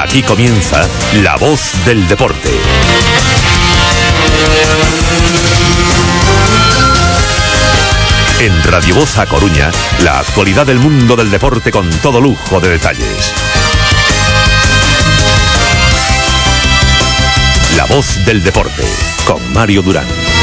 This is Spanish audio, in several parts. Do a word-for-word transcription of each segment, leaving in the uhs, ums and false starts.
Aquí comienza La Voz del Deporte. En Radio Voz A Coruña, la actualidad del mundo del deporte con todo lujo de detalles. La Voz del Deporte, con Mario Durán.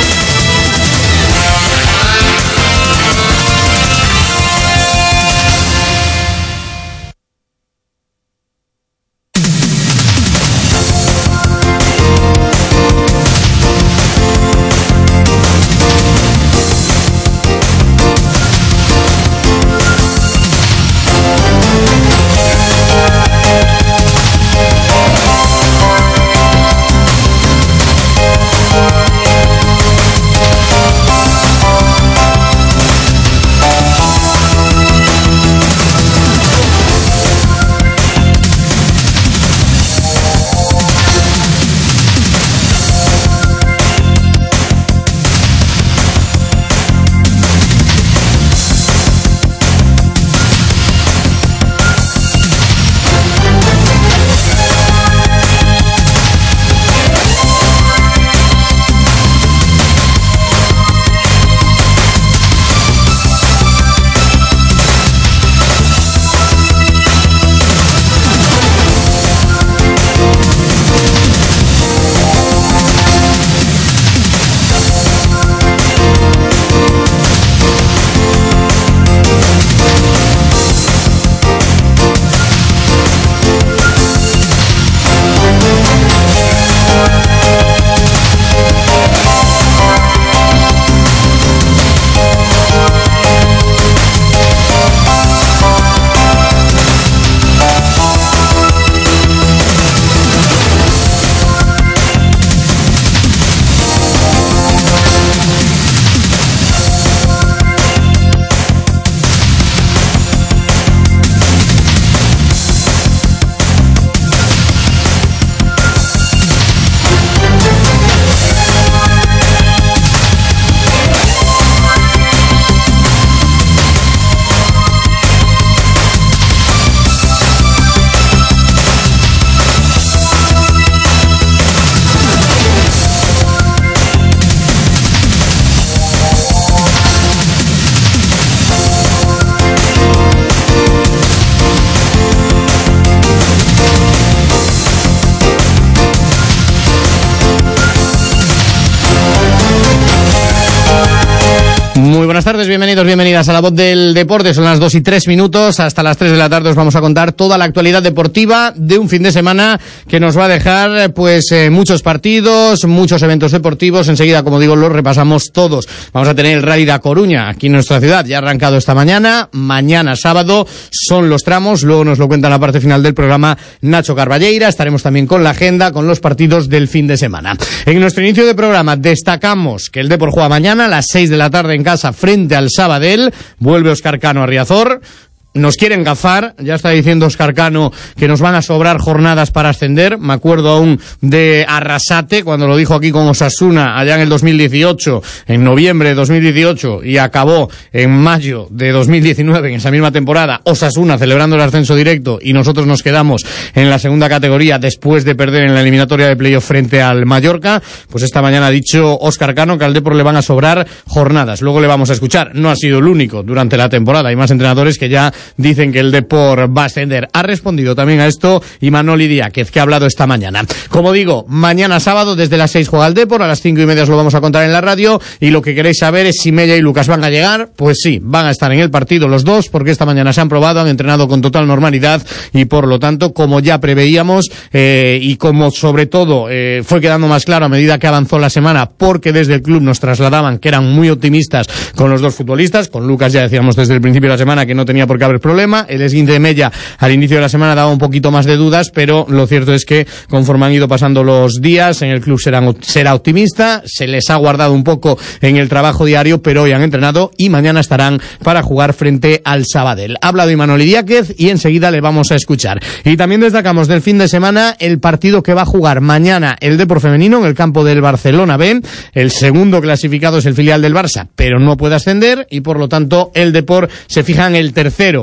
Muy buenas tardes, bienvenidos, bienvenidas a La Voz del Deporte. Son las dos y tres minutos, hasta las tres de la tarde os vamos a contar toda la actualidad deportiva de un fin de semana que nos va a dejar pues eh, muchos partidos, muchos eventos deportivos. Enseguida, como digo, los repasamos todos. Vamos a tener el Rally de Coruña aquí en nuestra ciudad, ya ha arrancado esta mañana. Mañana sábado son los tramos, luego nos lo cuenta en la parte final del programa Nacho Carballeira. Estaremos también con la agenda, con los partidos del fin de semana. En nuestro inicio de programa destacamos que el Depor juega mañana a las seis de la tarde en casa frente al Sabadell. Vuelve Óscar Cano a Riazor. Nos quieren gafar, ya está diciendo Óscar Cano que nos van a sobrar jornadas para ascender. Me acuerdo aún de Arrasate, cuando lo dijo aquí con Osasuna allá en el dos mil dieciocho, en noviembre de dos mil dieciocho, y acabó en mayo de dos mil diecinueve, en esa misma temporada, Osasuna celebrando el ascenso directo y nosotros nos quedamos en la segunda categoría después de perder en la eliminatoria de playoff frente al Mallorca. Pues esta mañana ha dicho Óscar Cano que al Depor le van a sobrar jornadas. Luego le vamos a escuchar. No ha sido el único durante la temporada. Hay más entrenadores que ya dicen que el Depor va a ascender. Ha respondido también a esto Imanoli Diáquez, que ha hablado esta mañana. Como digo, mañana sábado desde las seis juega el Depor, a las cinco y media os lo vamos a contar en la radio, y lo que queréis saber es si Mella y Lucas van a llegar. Pues sí, van a estar en el partido los dos, porque esta mañana se han probado, han entrenado con total normalidad, y por lo tanto, como ya preveíamos, eh, y como sobre todo eh, fue quedando más claro a medida que avanzó la semana, porque desde el club nos trasladaban que eran muy optimistas con los dos futbolistas. Con Lucas ya decíamos desde el principio de la semana que no tenía por qué haber problema. El esguince de Mella al inicio de la semana daba un poquito más de dudas, pero lo cierto es que conforme han ido pasando los días, en el club serán, será optimista. Se les ha guardado un poco en el trabajo diario, pero hoy han entrenado y mañana estarán para jugar frente al Sabadell. Ha hablado Imanoli Diáquez y enseguida le vamos a escuchar. Y también destacamos del fin de semana el partido que va a jugar mañana el Depor femenino en el campo del Barcelona B. El segundo clasificado es el filial del Barça, pero no puede ascender, y por lo tanto el Depor se fija en el tercero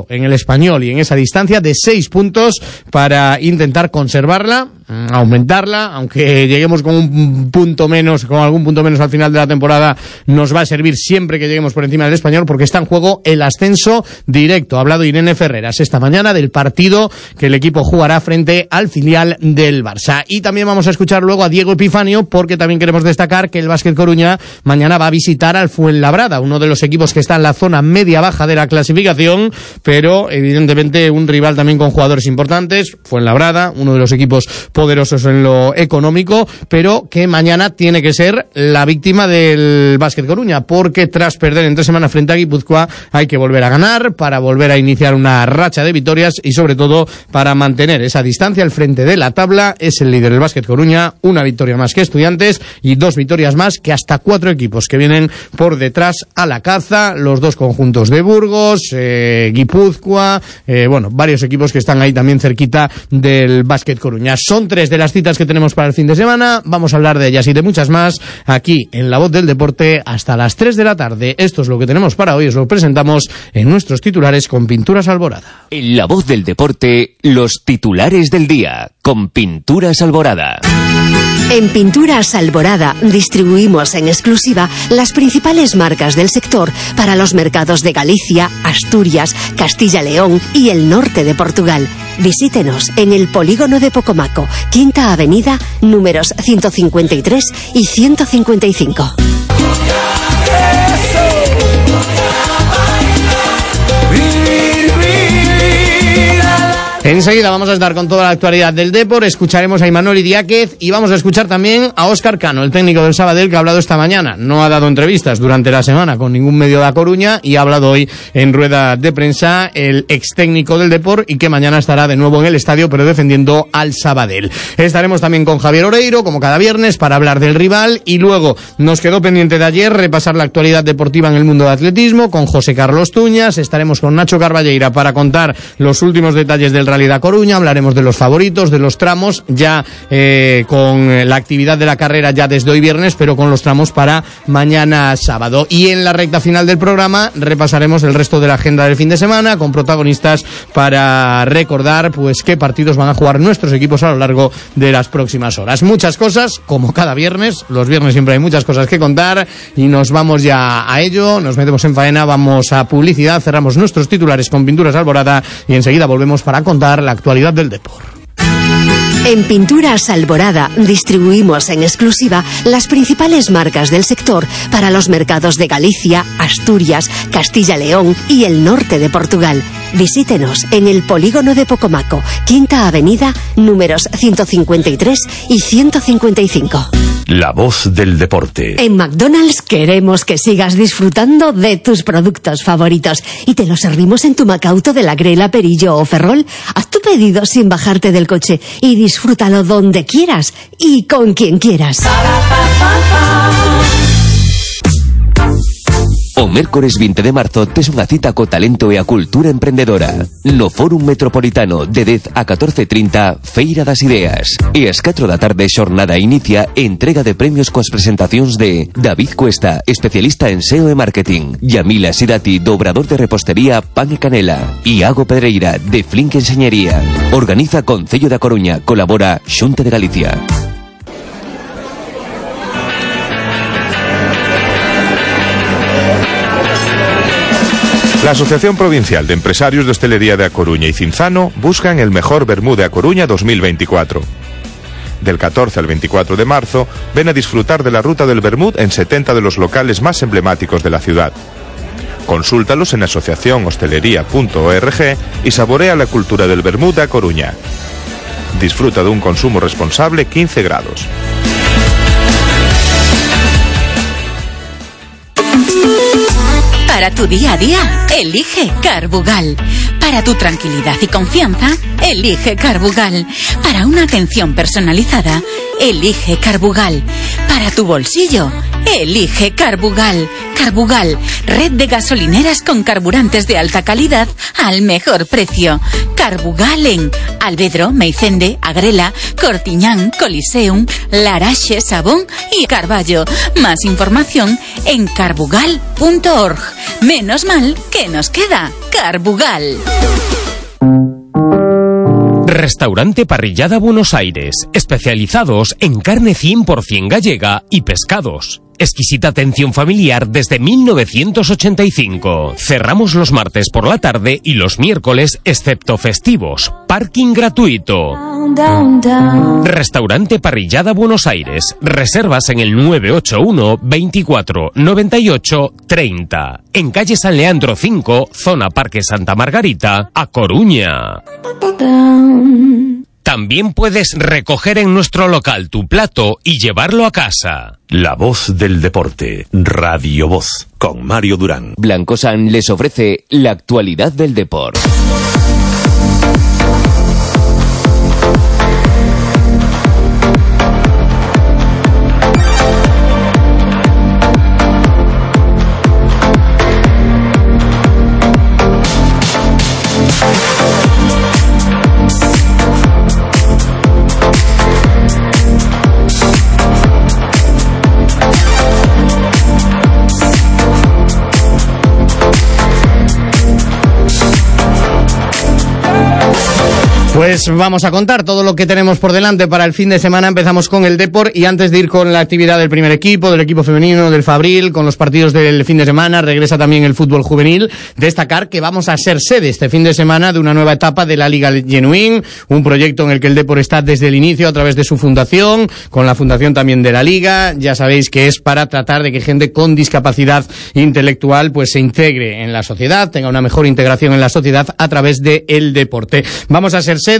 primero en el Español y en esa distancia de seis puntos para intentar conservarla, aumentarla, aunque lleguemos con un punto menos, con algún punto menos al final de la temporada, nos va a servir siempre que lleguemos por encima del Español, porque está en juego el ascenso directo. Ha hablado Irene Ferreras esta mañana del partido que el equipo jugará frente al filial del Barça. Y también vamos a escuchar luego a Diego Epifanio, porque también queremos destacar que el Básquet Coruña mañana va a visitar al Fuenlabrada, uno de los equipos que está en la zona media-baja de la clasificación, pero evidentemente un rival también con jugadores importantes. Fuenlabrada, uno de los equipos poderosos en lo económico, pero que mañana tiene que ser la víctima del Básquet Coruña, porque tras perder en tres semanas frente a Guipúzcoa hay que volver a ganar para volver a iniciar una racha de victorias y sobre todo para mantener esa distancia al frente de la tabla. Es el líder del Básquet Coruña, una victoria más que Estudiantes y dos victorias más que hasta cuatro equipos que vienen por detrás a la caza, los dos conjuntos de Burgos, eh, Guipúzcoa, eh, bueno, varios equipos que están ahí también cerquita del Básquet Coruña. Son tres de las citas que tenemos para el fin de semana, vamos a hablar de ellas y de muchas más aquí en La Voz del Deporte hasta las tres de la tarde. Esto es lo que tenemos para hoy, os lo presentamos en nuestros titulares con Pinturas Alborada. En La Voz del Deporte, los titulares del día con Pinturas Alborada. En Pinturas Alborada distribuimos en exclusiva las principales marcas del sector para los mercados de Galicia, Asturias, Castilla-León y el norte de Portugal. Visítenos en el Polígono de Pocomaco, Quinta Avenida, números ciento cincuenta y tres y ciento cincuenta y cinco. Enseguida vamos a estar con toda la actualidad del Depor, escucharemos a Imanol Idiáquez y vamos a escuchar también a Óscar Cano, el técnico del Sabadell, que ha hablado esta mañana. No ha dado entrevistas durante la semana con ningún medio de A Coruña y ha hablado hoy en rueda de prensa el ex técnico del Depor y que mañana estará de nuevo en el estadio, pero defendiendo al Sabadell. Estaremos también con Javier Oreiro, como cada viernes, para hablar del rival, y luego nos quedó pendiente de ayer repasar la actualidad deportiva en el mundo de atletismo con José Carlos Tuñas. Estaremos con Nacho Carballeira para contar los últimos detalles del Rally de A Coruña, hablaremos de los favoritos, de los tramos, ya eh, con la actividad de la carrera ya desde hoy viernes, pero con los tramos para mañana sábado. Y en la recta final del programa repasaremos el resto de la agenda del fin de semana con protagonistas para recordar pues qué partidos van a jugar nuestros equipos a lo largo de las próximas horas. Muchas cosas, como cada viernes, los viernes siempre hay muchas cosas que contar y nos vamos ya a ello, nos metemos en faena, vamos a publicidad, cerramos nuestros titulares con Pinturas Alborada y enseguida volvemos para contar la actualidad del deporte. En Pinturas Alborada distribuimos en exclusiva las principales marcas del sector para los mercados de Galicia, Asturias, Castilla-León y el norte de Portugal. Visítenos en el Polígono de Pocomaco, Quinta Avenida, números ciento cincuenta y tres y ciento cincuenta y cinco. La Voz del Deporte. En McDonald's queremos que sigas disfrutando de tus productos favoritos y te los servimos en tu Macauto de la Grela, Perillo o Ferrol. Haz tu pedido sin bajarte del coche y disfrútalo donde quieras y con quien quieras. O mércores vinte de marzo tes unha cita co talento e a cultura emprendedora. No Fórum Metropolitano de dez a catorce e trinta, Feira das Ideas. E ás catro da tarde xornada inicia entrega de premios coas presentacións de David Cuesta, especialista en S E O e marketing, Yamila Sidati, do obrador de repostería Pan e Canela, Iago Pedreira, de Flink Enseñería. Organiza Concello da Coruña, colabora Xunta de Galicia. La Asociación Provincial de Empresarios de Hostelería de A Coruña y Cinzano buscan el mejor vermú de A Coruña dos mil veinticuatro. Del catorce al veinticuatro de marzo, ven a disfrutar de la ruta del vermut en setenta de los locales más emblemáticos de la ciudad. Consúltalos en asociación hostelería punto org y saborea la cultura del vermut de A Coruña. Disfruta de un consumo responsable quince grados. Para tu día a día, elige Carbugal. Para tu tranquilidad y confianza, elige Carbugal. Para una atención personalizada, elige Carbugal. Para tu bolsillo, elige Carbugal. Carbugal, red de gasolineras con carburantes de alta calidad al mejor precio. Carbugal en Albedro, Meicende, Agrela, Cortiñán, Coliseum, Laraxe, Sabón y Carballo. Más información en carbugal punto org. Menos mal que nos queda Carbugal. Restaurante Parrillada Buenos Aires, especializados en carne cien por ciento gallega y pescados. Exquisita atención familiar desde mil novecientos ochenta y cinco. Cerramos los martes por la tarde y los miércoles, excepto festivos. Parking gratuito. Restaurante Parrillada Buenos Aires. Reservas en el nueve ocho uno, veinticuatro, noventa y ocho, treinta. En calle San Leandro cinco, zona Parque Santa Margarita, A Coruña. También puedes recoger en nuestro local tu plato y llevarlo a casa. La voz del deporte, Radio Voz, con Mario Durán. Blancosan les ofrece la actualidad del deporte. Pues vamos a contar todo lo que tenemos por delante para el fin de semana. Empezamos con el Depor y antes de ir con la actividad del primer equipo, del equipo femenino, del Fabril, con los partidos del fin de semana, regresa también el fútbol juvenil. Destacar que vamos a ser sede este fin de semana de una nueva etapa de la Liga Genuín, un proyecto en el que el Depor está desde el inicio a través de su fundación, con la fundación también de la Liga. Ya sabéis que es para tratar de que gente con discapacidad intelectual pues se integre en la sociedad, tenga una mejor integración en la sociedad a través del deporte. Vamos a ser sede.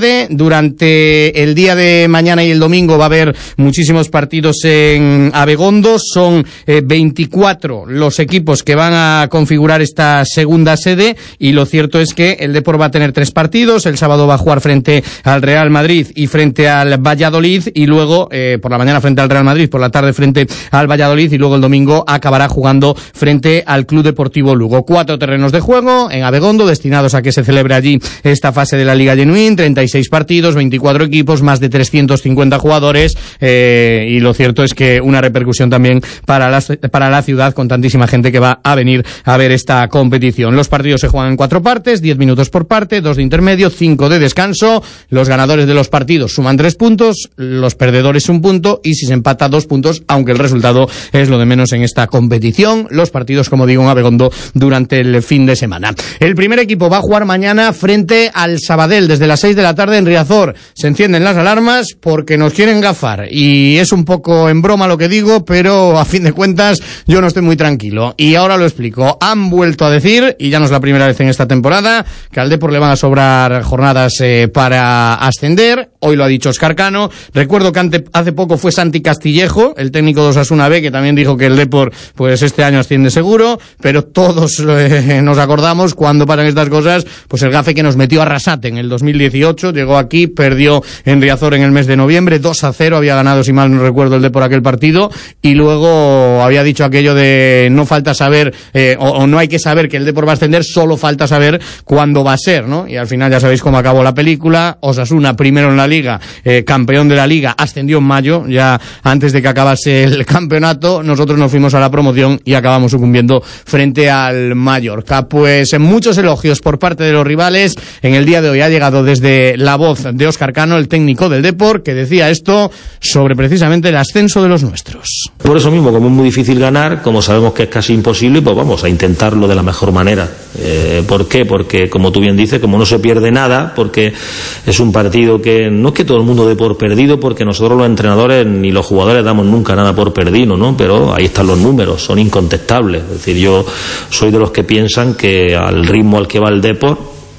Durante el día de mañana y el domingo va a haber muchísimos partidos en Abegondo. Son eh, veinticuatro los equipos que van a configurar esta segunda sede y lo cierto es que el Depor va a tener tres partidos. El sábado va a jugar frente al Real Madrid y frente al Valladolid y luego eh, por la mañana frente al Real Madrid, por la tarde frente al Valladolid y luego el domingo acabará jugando frente al Club Deportivo Lugo. Cuatro terrenos de juego en Abegondo destinados a que se celebre allí esta fase de la Liga Genuín. treinta y seis partidos, veinticuatro equipos, más de trescientos cincuenta jugadores eh, y lo cierto es que una repercusión también para la, para la ciudad con tantísima gente que va a venir a ver esta competición. Los partidos se juegan en cuatro partes, diez minutos por parte, dos de intermedio, cinco de descanso. Los ganadores de los partidos suman tres puntos, los perdedores un punto y si se empata dos puntos, aunque el resultado es lo de menos en esta competición. Los partidos, como digo, en Abegondo durante el fin de semana. El primer equipo va a jugar mañana frente al Sabadell desde las seis de la tarde en Riazor. Se encienden las alarmas porque nos quieren gafar y es un poco en broma lo que digo, pero a fin de cuentas yo no estoy muy tranquilo y ahora lo explico. Han vuelto a decir, y ya no es la primera vez en esta temporada, que al Depor le van a sobrar jornadas eh, para ascender. Hoy lo ha dicho Óscar Cano. Recuerdo que ante, hace poco fue Santi Castillejo, el técnico de Osasuna B, que también dijo que el Depor pues este año asciende seguro, pero todos eh, nos acordamos cuando pasan estas cosas, pues el gafe que nos metió a Arrasate en el dos mil dieciocho, llegó aquí, perdió en Riazor en el mes de noviembre, dos a cero, había ganado, si mal no recuerdo, el Depor aquel partido, y luego había dicho aquello de no falta saber, eh, o, o no hay que saber que el Depor va a ascender, solo falta saber cuándo va a ser, ¿no? Y al final ya sabéis cómo acabó la película. Osasuna primero en la Liga, eh, campeón de la Liga, ascendió en mayo, ya antes de que acabase el campeonato. Nosotros nos fuimos a la promoción y acabamos sucumbiendo frente al Mallorca. Pues en muchos elogios por parte de los rivales. En el día de hoy ha llegado desde la voz de Óscar Cano, el técnico del Depor, que decía esto sobre precisamente el ascenso de los nuestros. Por eso mismo, como es muy difícil ganar, como sabemos que es casi imposible, pues vamos a intentarlo de la mejor manera. Eh, ¿Por qué? Porque, como tú bien dices, como no se pierde nada, porque es un partido que no es que todo el mundo dé por perdido, porque nosotros los entrenadores ni los jugadores damos nunca nada por perdido, ¿no? Pero ahí están los números, son incontestables. Es decir, yo soy de los que piensan que al ritmo al que va el Depor,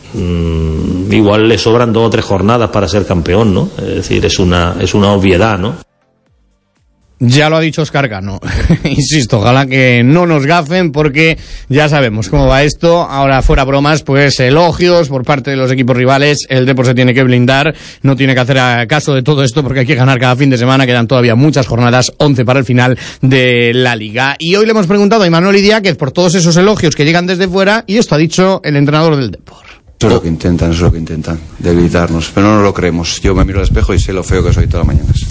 mmm, igual le sobran dos o tres jornadas para ser campeón, ¿no? Es decir, es una, es una obviedad, ¿no? Ya lo ha dicho Óscar Cano. Insisto, ojalá que no nos gafen porque ya sabemos cómo va esto. Ahora, fuera bromas, pues elogios por parte de los equipos rivales. El Depor se tiene que blindar, no tiene que hacer caso de todo esto porque hay que ganar cada fin de semana. Quedan todavía muchas jornadas, once para el final de la Liga. Y hoy le hemos preguntado a Imanol Idiáquez por todos esos elogios que llegan desde fuera y esto ha dicho el entrenador del Depor. Eso es lo que intentan, eso es lo que intentan, debilitarnos, pero no nos lo creemos. Yo me miro al espejo y sé lo feo que soy todas las mañanas.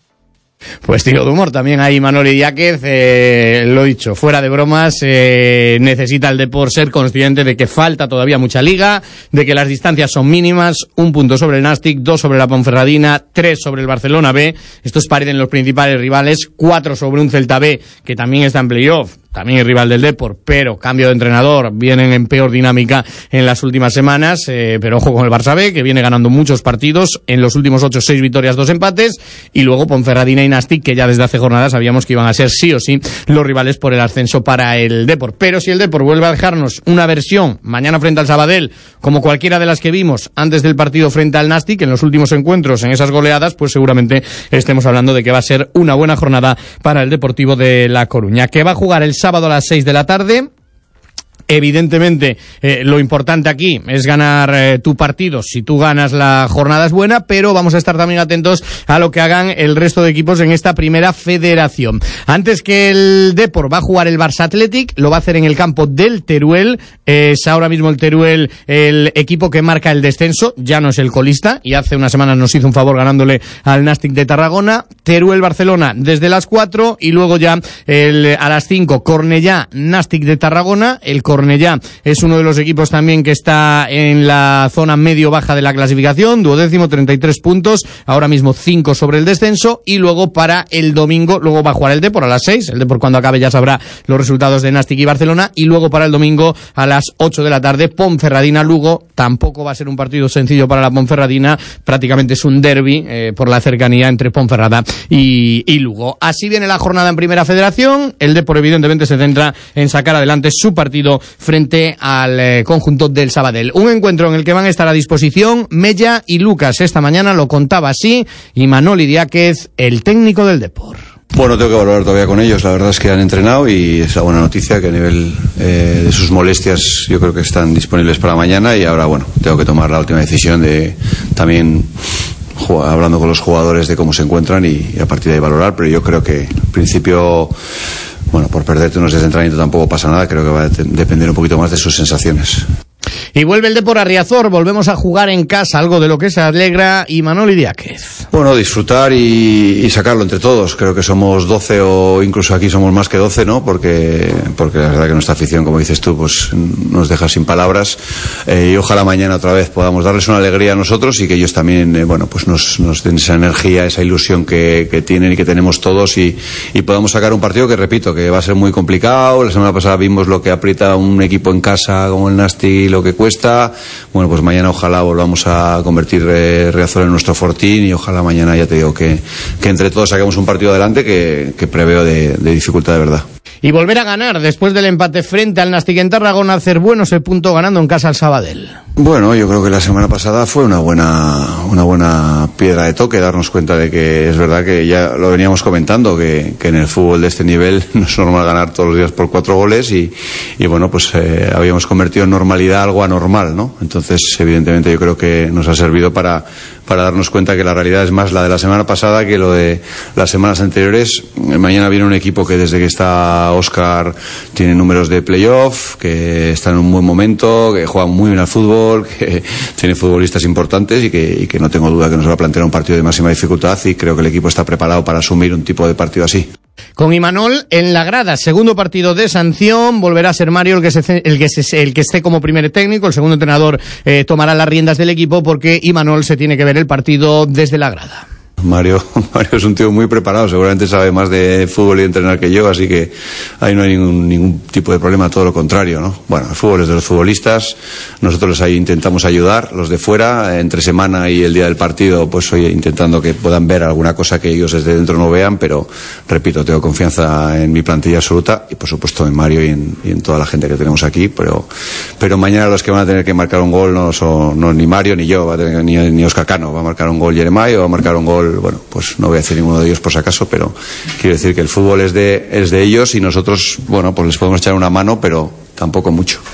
Pues tiro de humor también ahí Manol Idiáquez, eh, lo dicho, fuera de bromas, eh, necesita el Depor ser consciente de que falta todavía mucha liga, de que las distancias son mínimas, un punto sobre el Nàstic, dos sobre la Ponferradina, tres sobre el Barcelona B, estos parecen los principales rivales, cuatro sobre un Celta B, que también está en playoff, también es rival del Depor, pero cambio de entrenador, vienen en peor dinámica en las últimas semanas, eh, pero ojo con el Barça B, que viene ganando muchos partidos, en los últimos ocho, seis victorias, dos empates, y luego Ponferradina y Nàstic, que ya desde hace jornadas sabíamos que iban a ser sí o sí los rivales por el ascenso para el Depor. Pero si el Depor vuelve a dejarnos una versión mañana frente al Sabadell, como cualquiera de las que vimos antes del partido frente al Nàstic, en los últimos encuentros, en esas goleadas, pues seguramente estemos hablando de que va a ser una buena jornada para el Deportivo de La Coruña, que va a jugar el sábado a las seis de la tarde. Evidentemente, eh, lo importante aquí es ganar eh, tu partido. Si tú ganas, la jornada es buena, pero vamos a estar también atentos a lo que hagan el resto de equipos en esta primera federación. Antes que el Depor va a jugar el Barça Athletic, lo va a hacer en el campo del Teruel. Es ahora mismo el Teruel el equipo que marca el descenso, ya no es el colista, y hace unas semanas nos hizo un favor ganándole al Nàstic de Tarragona. Teruel-Barcelona desde las cuatro, y luego ya el, a las cinco, Cornellá, Nàstic de Tarragona. El Cornellá es uno de los equipos también que está en la zona medio-baja de la clasificación, duodécimo, treinta y tres puntos, ahora mismo cinco sobre el descenso, y luego para el domingo, luego va a jugar el Depor a las seis, el Depor cuando acabe ya sabrá los resultados de Nàstic y Barcelona, y luego para el domingo a las ocho de la tarde, Ponferradina-Lugo. Tampoco va a ser un partido sencillo para la Ponferradina, prácticamente es un derbi eh, por la cercanía entre Ponferrada y, y Lugo. Así viene la jornada en Primera Federación, el Depor evidentemente se centra en sacar adelante su partido frente al eh, conjunto del Sabadell. Un encuentro en el que van a estar a disposición Mella y Lucas. Esta mañana lo contaba así y Manol Idiáquez, el técnico del Depor. Bueno, tengo que valorar todavía con ellos. La verdad es que han entrenado y es la buena noticia que a nivel eh, de sus molestias yo creo que están disponibles para mañana, y ahora, bueno, tengo que tomar la última decisión de también hablando con los jugadores de cómo se encuentran y, y a partir de ahí valorar, pero yo creo que en principio, bueno, por perderte unos días de entrenamiento tampoco pasa nada, creo que va a depender un poquito más de sus sensaciones. Y vuelve el Depor a Riazor, volvemos a jugar en casa, algo de lo que se alegra y Manol Idiáquez. Bueno, disfrutar y, y sacarlo entre todos. Creo que somos doce o incluso aquí somos más que doce, ¿no? Porque, porque la verdad que nuestra afición, como dices tú, pues nos deja sin palabras. Eh, y ojalá mañana otra vez podamos darles una alegría a nosotros y que ellos también, eh, bueno, pues nos, nos den esa energía, esa ilusión que, que tienen y que tenemos todos y, y podamos sacar un partido que, repito, que va a ser muy complicado. La semana pasada vimos lo que aprieta un equipo en casa como el Nàstic, lo que cuesta. Bueno, pues mañana ojalá volvamos a convertir eh, Riazor en nuestro fortín y ojalá mañana, ya te digo, que, que entre todos saquemos un partido adelante que, que preveo de, de dificultad de verdad. Y volver a ganar después del empate frente al Nàstic en Tarragona, hacer bueno ese punto ganando en casa al Sabadell. Bueno, yo creo que la semana pasada fue una buena una buena piedra de toque, darnos cuenta de que es verdad que ya lo veníamos comentando, que, que en el fútbol de este nivel no es normal ganar todos los días por cuatro goles y, y bueno, pues eh, habíamos convertido en normalidad algo anormal, ¿no? Entonces, evidentemente yo creo que nos ha servido para, para darnos cuenta que la realidad es más la de la semana pasada que lo de las semanas anteriores. Mañana viene un equipo que desde que está Óscar tiene números de playoff, que está en un buen momento, que juega muy bien al fútbol, que tiene futbolistas importantes y que, y que no tengo duda que nos va a plantear un partido de máxima dificultad y creo que el equipo está preparado para asumir un tipo de partido así. Con Imanol en la grada, segundo partido de sanción, volverá a ser Mario el que, se, el que, se, el que esté como primer técnico, el segundo entrenador eh, tomará las riendas del equipo porque Imanol se tiene que ver el partido desde la grada. Mario, Mario es un tío muy preparado, seguramente sabe más de fútbol y de entrenar que yo, así que ahí no hay ningún, ningún tipo de problema, todo lo contrario, ¿no? Bueno, el fútbol es de los futbolistas, nosotros ahí intentamos ayudar, los de fuera, entre semana y el día del partido, pues oye, intentando que puedan ver alguna cosa que ellos desde dentro no vean, pero repito, tengo confianza en mi plantilla absoluta y por supuesto en Mario y en, y en toda la gente que tenemos aquí, pero, pero mañana los que van a tener que marcar un gol no son no, ni Mario ni yo, va a tener, ni, ni Óscar Cano, va a marcar un gol Jeremai o va a marcar un gol. Bueno, pues no voy a decir ninguno de ellos por si acaso, pero quiero decir que el fútbol es de, es de ellos y nosotros, bueno, pues les podemos echar una mano, pero tampoco mucho.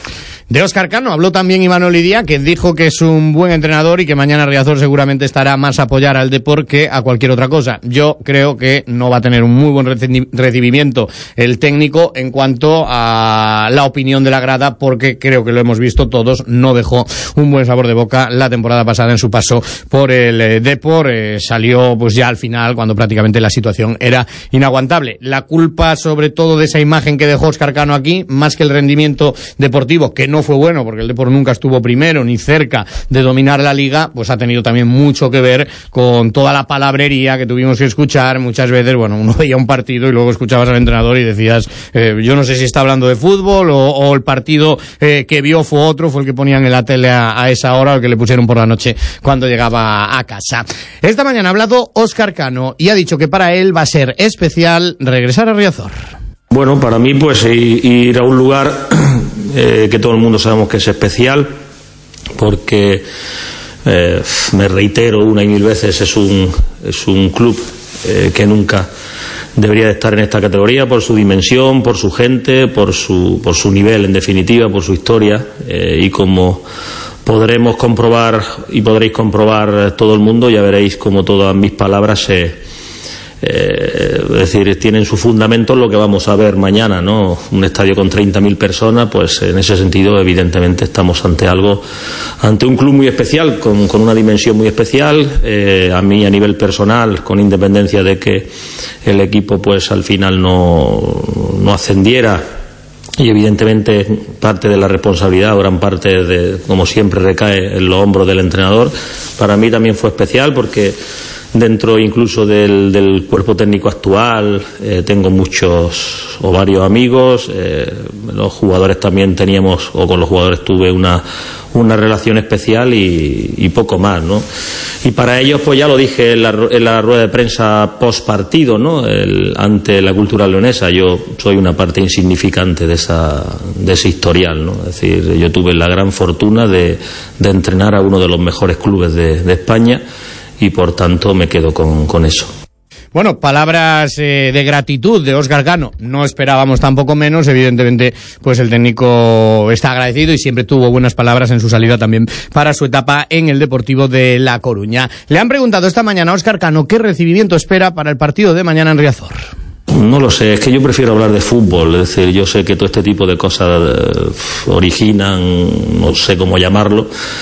De Óscar Cano habló también Imanol Idia, que dijo que es un buen entrenador y que mañana Riazor seguramente estará más a apoyar al Depor que a cualquier otra cosa. Yo creo que no va a tener un muy buen recibimiento el técnico en cuanto a la opinión de la grada, porque creo que lo hemos visto todos, no dejó un buen sabor de boca la temporada pasada en su paso por el Depor. Eh, salió pues ya al final, cuando prácticamente la situación era inaguantable. La culpa sobre todo de esa imagen que dejó Óscar Cano aquí, más que el rendimiento deportivo, que no fue bueno porque el Depor nunca estuvo primero ni cerca de dominar la liga, pues ha tenido también mucho que ver con toda la palabrería que tuvimos que escuchar muchas veces. Bueno, uno veía un partido y luego escuchabas al entrenador y decías, eh, yo no sé si está hablando de fútbol o, o el partido eh, que vio fue otro, fue el que ponían en la tele a, a esa hora o el que le pusieron por la noche cuando llegaba a casa. Esta mañana ha hablado Óscar Cano y ha dicho que para él va a ser especial regresar a Riazor. Bueno, para mí pues ir a un lugar eh, que todo el mundo sabemos que es especial, porque eh, me reitero una y mil veces, es un, es un club eh, que nunca debería de estar en esta categoría por su dimensión, por su gente, por su, por su nivel en definitiva, por su historia, eh, y como podremos comprobar y podréis comprobar todo el mundo, ya veréis como todas mis palabras se Eh, es decir, tienen su fundamento en lo que vamos a ver mañana, ¿no? Un estadio con treinta mil personas, pues en ese sentido evidentemente estamos ante algo, ante un club muy especial, con, con una dimensión muy especial. Eh, a mí a nivel personal, con independencia de que el equipo pues al final no, no ascendiera, y evidentemente parte de la responsabilidad, gran parte de, como siempre, recae en los hombros del entrenador. Para mí también fue especial porque dentro incluso del, del cuerpo técnico actual eh, tengo muchos o varios amigos, eh, los jugadores también teníamos, o con los jugadores tuve una, una relación especial y, y poco más, ¿no? Y para ellos, pues ya lo dije en la, en la rueda de prensa post partido, ¿no? El, ante la Cultural Leonesa, yo soy una parte insignificante de esa, de ese historial, ¿no? Es decir, yo tuve la gran fortuna de, de entrenar a uno de los mejores clubes de, de España, y por tanto me quedo con, con eso. Bueno, palabras eh, de gratitud de Óscar Cano. No esperábamos tampoco menos. Evidentemente, pues el técnico está agradecido y siempre tuvo buenas palabras en su salida también para su etapa en el Deportivo de La Coruña. Le han preguntado esta mañana a Óscar Cano qué recibimiento espera para el partido de mañana en Riazor. No lo sé, es que yo prefiero hablar de fútbol. Es decir, yo sé que todo este tipo de cosas eh, originan, no sé cómo llamarlo,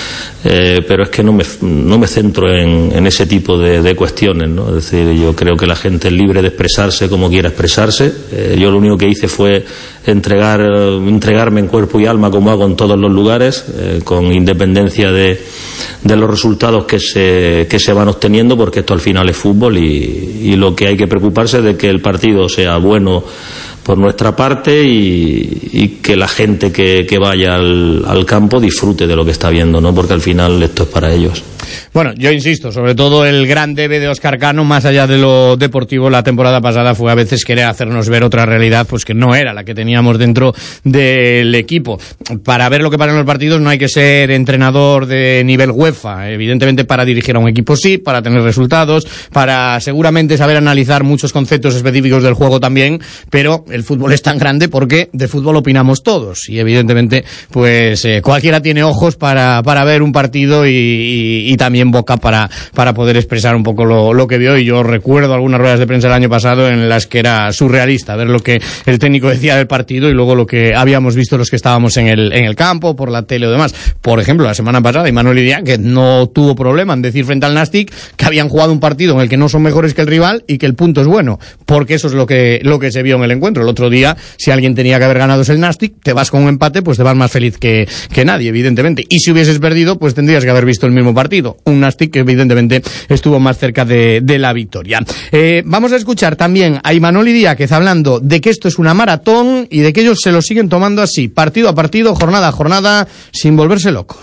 Eh, pero es que no me, no me centro en, en ese tipo de, de cuestiones, ¿no? Es decir, yo creo que la gente es libre de expresarse como quiera expresarse. Eh, yo lo único que hice fue entregar, entregarme en cuerpo y alma, como hago en todos los lugares, eh, con independencia de, de los resultados que se, que se van obteniendo, porque esto al final es fútbol y, y lo que hay que preocuparse es de que el partido sea bueno por nuestra parte y, y que la gente que, que vaya al, al campo disfrute de lo que está viendo, ¿no? Porque al final esto es para ellos. Bueno, yo insisto, sobre todo el gran debe de Óscar Cano, más allá de lo deportivo, la temporada pasada fue a veces querer hacernos ver otra realidad, pues que no era la que teníamos dentro del equipo. Para ver lo que pasa en los partidos no hay que ser entrenador de nivel UEFA, evidentemente para dirigir a un equipo sí, para tener resultados, para seguramente saber analizar muchos conceptos específicos del juego también, pero el fútbol es tan grande porque de fútbol opinamos todos y evidentemente pues eh, cualquiera tiene ojos para, para ver un partido y, y, y también boca para, para poder expresar un poco lo, lo que vio. Y yo recuerdo algunas ruedas de prensa el año pasado en las que era surrealista ver lo que el técnico decía del partido y luego lo que habíamos visto los que estábamos en el, en el campo, por la tele o demás. Por ejemplo, la semana pasada Imanol Idia, que no tuvo problema en decir frente al Nastic que habían jugado un partido en el que no son mejores que el rival y que el punto es bueno, porque eso es lo que, lo que se vio en el encuentro. El otro día, si alguien tenía que haber ganado es el Nastic, te vas con un empate, pues te vas más feliz que, que nadie, evidentemente. Y si hubieses perdido, pues tendrías que haber visto el mismo partido. Un Nastic que evidentemente estuvo más cerca de, de la victoria. Eh, vamos a escuchar también a Imanol Idiáquez hablando de que esto es una maratón y de que ellos se lo siguen tomando así, partido a partido, jornada a jornada, sin volverse locos.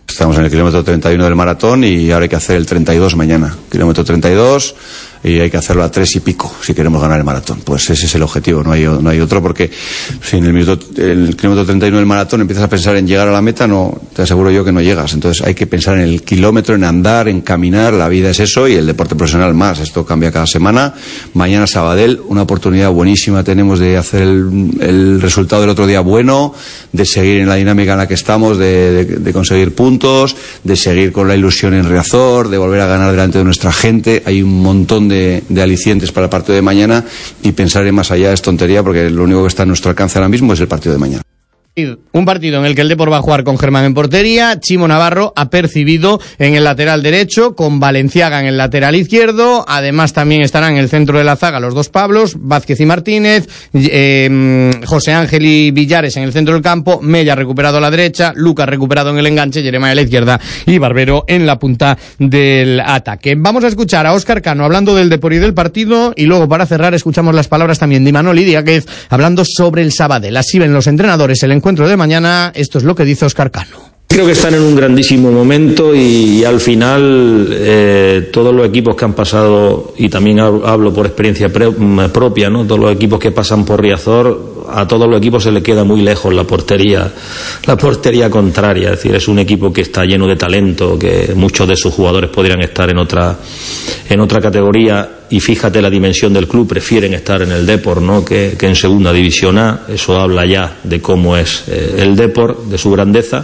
Estamos en el kilómetro treinta y uno del maratón y ahora hay que hacer el treinta y dos mañana. Kilómetro treinta y dos y hay que hacerlo a tres y pico si queremos ganar el maratón. Pues ese es el objetivo, no hay, no hay otro, porque si en el, minuto, el kilómetro treinta y uno del maratón empiezas a pensar en llegar a la meta, no, te aseguro yo que no llegas. Entonces hay que pensar en el kilómetro, en andar, en caminar. La vida es eso y el deporte profesional más. Esto cambia cada semana. Mañana Sabadell, una oportunidad buenísima tenemos de hacer el, el resultado del otro día bueno, de seguir en la dinámica en la que estamos, de, de, de conseguir puntos, de seguir con la ilusión en Riazor, de volver a ganar delante de nuestra gente. Hay un montón De, de alicientes para el partido de mañana y pensar en más allá es tontería, porque lo único que está a nuestro alcance ahora mismo es el partido de mañana. Un partido en el que el Depor va a jugar con Germán en portería, Chimo Navarro ha percibido en el lateral derecho, con Valenciaga en el lateral izquierdo, además también estarán en el centro de la zaga los dos Pablos, Vázquez y Martínez, eh, José Ángel y Villares en el centro del campo, Mella recuperado a la derecha, Lucas recuperado en el enganche, Jeremiah a la izquierda y Barbero en la punta del ataque. Vamos a escuchar a Óscar Cano hablando del Depor y del partido, y luego para cerrar escuchamos las palabras también de Imanol Díaz hablando sobre el Sabadell. Así ven los entrenadores el encuentro de mañana. Esto es lo que dice Óscar Cano. Creo que están en un grandísimo momento y, y al final eh, todos los equipos que han pasado, y también hablo por experiencia pre, propia, ¿no? Todos los equipos que pasan por Riazor, a todos los equipos se le queda muy lejos la portería, la portería contraria. Es decir, es un equipo que está lleno de talento, que muchos de sus jugadores podrían estar en otra, en otra categoría. Y fíjate la dimensión del club, prefieren estar en el Depor, ¿no? que, que en segunda división A. Eso habla ya de cómo es eh, el Depor, de su grandeza.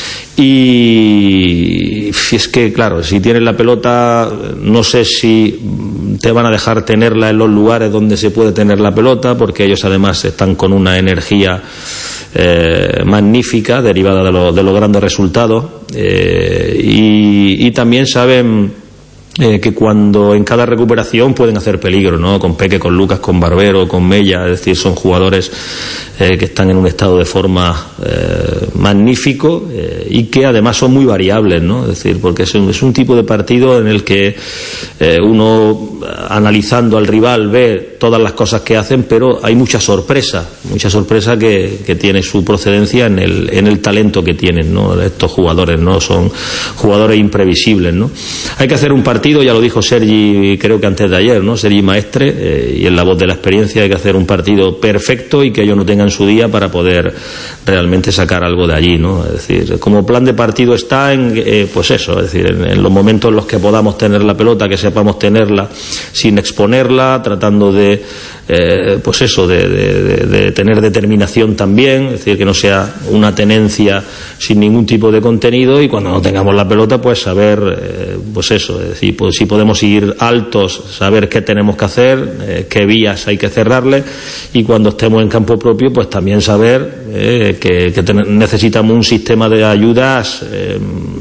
Y es que, claro, si tienes la pelota, no sé si te van a dejar tenerla en los lugares donde se puede tener la pelota, porque ellos además están con una energía eh, magnífica, derivada de, lo, de los grandes resultados, eh, y, y también saben Eh, que cuando en cada recuperación pueden hacer peligro, ¿no? Con Peque, con Lucas, con Barbero, con Mella, es decir, son jugadores eh, que están en un estado de forma eh, magnífico eh, y que además son muy variables, ¿no? Es decir, porque es un, es un tipo de partido en el que eh, uno, analizando al rival, ve todas las cosas que hacen, pero hay mucha sorpresa, mucha sorpresa que, que tiene su procedencia en el, en el talento que tienen, ¿no? Estos jugadores, ¿no? Son jugadores imprevisibles, ¿no? Hay que hacer un partido, ya lo dijo Sergi, creo que antes de ayer, ¿no? Sergi Maestre, eh, y en la voz de la experiencia, hay que hacer un partido perfecto y que ellos no tengan su día para poder realmente sacar algo de allí, ¿no? Es decir, como plan de partido está en, eh, pues eso, es decir, en, en los momentos en los que podamos tener la pelota, que sepamos tenerla sin exponerla, tratando de, eh, pues eso, de, de, de tener determinación también, es decir, que no sea una tenencia sin ningún tipo de contenido, y cuando no tengamos la pelota, pues saber, eh, pues eso, es decir, pues si podemos ir altos, saber qué tenemos que hacer, eh, qué vías hay que cerrarle, y cuando estemos en campo propio, pues también saber eh, que, que ten- necesitamos un sistema de ayudas, eh,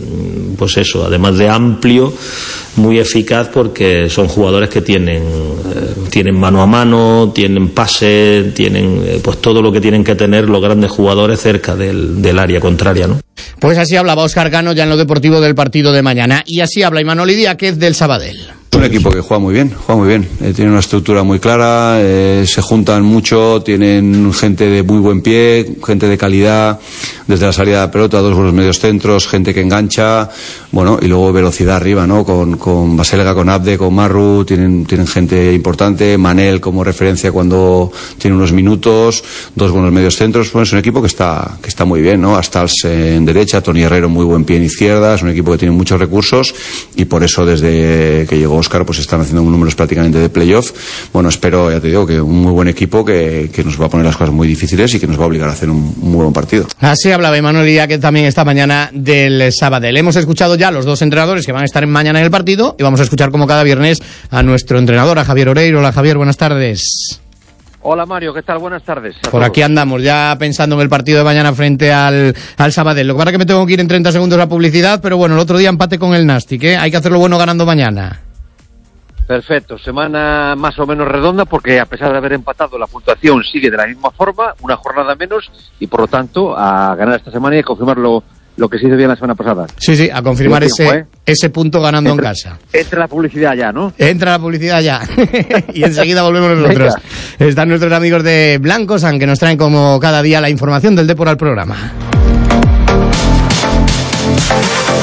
pues eso, además de amplio, muy eficaz, porque son jugadores que tienen eh, tienen mano a mano, tienen pase, tienen eh, pues todo lo que tienen que tener los grandes jugadores cerca del, del área contraria, ¿no? Pues así hablaba Óscar Cano ya en lo deportivo del partido de mañana, y así habla Imanol Díaz del Sabadell. Es un equipo que juega muy bien, juega muy bien. Eh, tiene una estructura muy clara, eh, se juntan mucho, tienen gente de muy buen pie, gente de calidad, desde la salida de la pelota, dos buenos medios centros, gente que engancha, bueno, y luego velocidad arriba, ¿no? Con, con Baselga, con Abde, con Marru, tienen, tienen gente importante, Manel como referencia cuando tiene unos minutos, dos buenos medios centros. Bueno, es un equipo que está, que está muy bien, ¿no? Astals en derecha, Toni Herrero muy buen pie en izquierda, es un equipo que tiene muchos recursos, y por eso desde que llegó Óscar pues están haciendo números prácticamente de playoff. Bueno, espero, ya te digo, que un muy buen equipo que, que nos va a poner las cosas muy difíciles y que nos va a obligar a hacer un, un muy buen partido. Así hablaba Imanol Díaz, que también esta mañana del Sabadell. Hemos escuchado ya a los dos entrenadores que van a estar mañana en el partido, y vamos a escuchar como cada viernes a nuestro entrenador, a Javier Oreiro. Hola Javier, buenas tardes. Hola Mario, ¿qué tal? Buenas tardes. Por aquí andamos, ya pensando en el partido de mañana frente al, al Sabadell. Lo que pasa es que me tengo que ir en treinta segundos a publicidad, pero bueno, el otro día empate con el Nastic, ¿eh? Hay que hacerlo bueno ganando mañana. Perfecto, semana más o menos redonda, porque a pesar de haber empatado, la puntuación sigue de la misma forma, una jornada menos, y por lo tanto a ganar esta semana y a confirmar lo, lo que se hizo bien la semana pasada. Sí, sí, a confirmar ese, tiempo, ¿eh? ese punto ganando Entra, en casa. Entra la publicidad ya, ¿no? Entra la publicidad ya. Y enseguida volvemos nosotros. Venga. Están nuestros amigos de Blancosan, que nos traen como cada día la información del Depor al programa.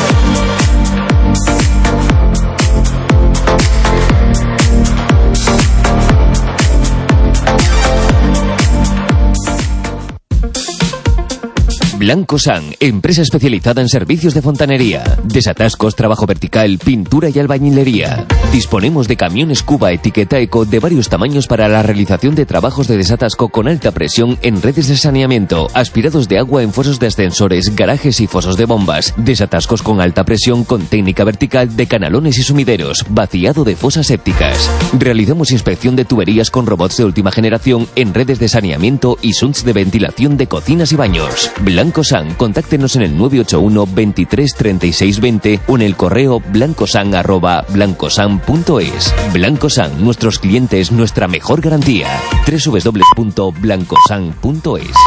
Blanco San, empresa especializada en servicios de fontanería, desatascos, trabajo vertical, pintura y albañilería. Disponemos de camiones Cuba etiqueta eco de varios tamaños para la realización de trabajos de desatasco con alta presión en redes de saneamiento, aspirados de agua en fosos de ascensores, garajes y fosos de bombas, desatascos con alta presión con técnica vertical de canalones y sumideros, vaciado de fosas sépticas. Realizamos inspección de tuberías con robots de última generación en redes de saneamiento y shunts de ventilación de cocinas y baños. Blanco San, contáctenos en el nueve ocho uno, veintitrés, treinta y seis, veinte o en el correo blancosan arroba blancosan punto es. Blanco San, nuestros clientes, nuestra mejor garantía. doble u doble u doble u punto blancosan punto es.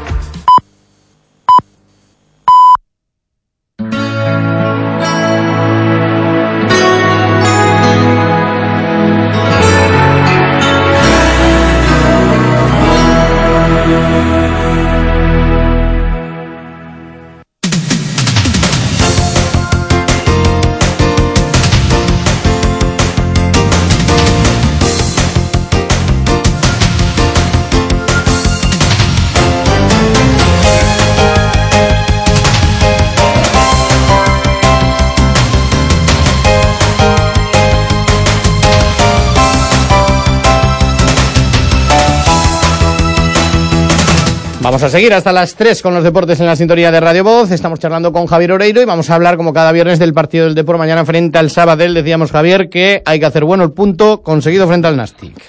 Vamos a seguir hasta las tres con los deportes en la sintonía de Radio Voz. Estamos charlando con Javier Oreiro y vamos a hablar como cada viernes del partido del Depor mañana frente al Sabadell. Decíamos, Javier, que hay que hacer bueno el punto conseguido frente al Nastic.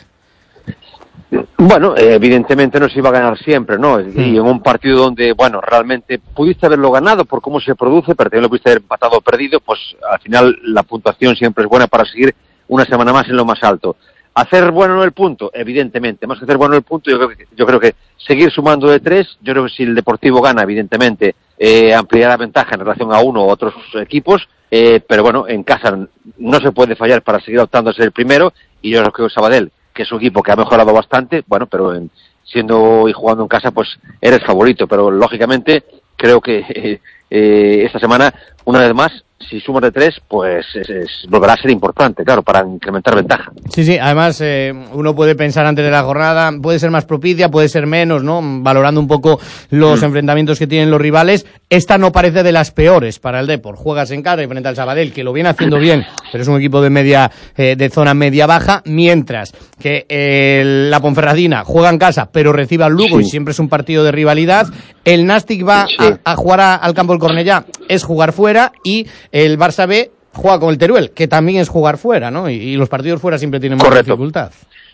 Bueno, eh, evidentemente no se iba a ganar siempre, ¿no? Y en un partido donde, bueno, realmente pudiste haberlo ganado por cómo se produce, pero también lo pudiste haber empatado o perdido, pues al final la puntuación siempre es buena para seguir una semana más en lo más alto. Hacer bueno el punto, evidentemente, más que hacer bueno el punto, yo creo que, yo creo que seguir sumando de tres, yo creo que si el Deportivo gana, evidentemente, eh, ampliará la ventaja en relación a uno u otros equipos, eh, pero bueno, en casa no se puede fallar para seguir optando a ser el primero, y yo creo que Sabadell, que es un equipo que ha mejorado bastante, bueno, pero en, siendo y jugando en casa, pues eres favorito, pero lógicamente creo que eh, eh, esta semana, una vez más, si sumas de tres, pues es, es, volverá a ser importante, claro, para incrementar ventaja. Sí, sí, además eh, uno puede pensar antes de la jornada, puede ser más propicia, puede ser menos, ¿no? Valorando un poco los mm. enfrentamientos que tienen los rivales. Esta no parece de las peores para el Depor. Juegas en casa y frente al Sabadell, que lo viene haciendo bien, pero es un equipo de media, eh, de zona media-baja, mientras que eh, la Ponferradina juega en casa, pero recibe al Lugo sí. y siempre es un partido de rivalidad. El Nastic va sí. a, a jugar a, al campo del Cornellá, es jugar fuera, y el Barça B juega con el Teruel, que también es jugar fuera, ¿no? Y, y los partidos fuera siempre tienen más Correcto. dificultad.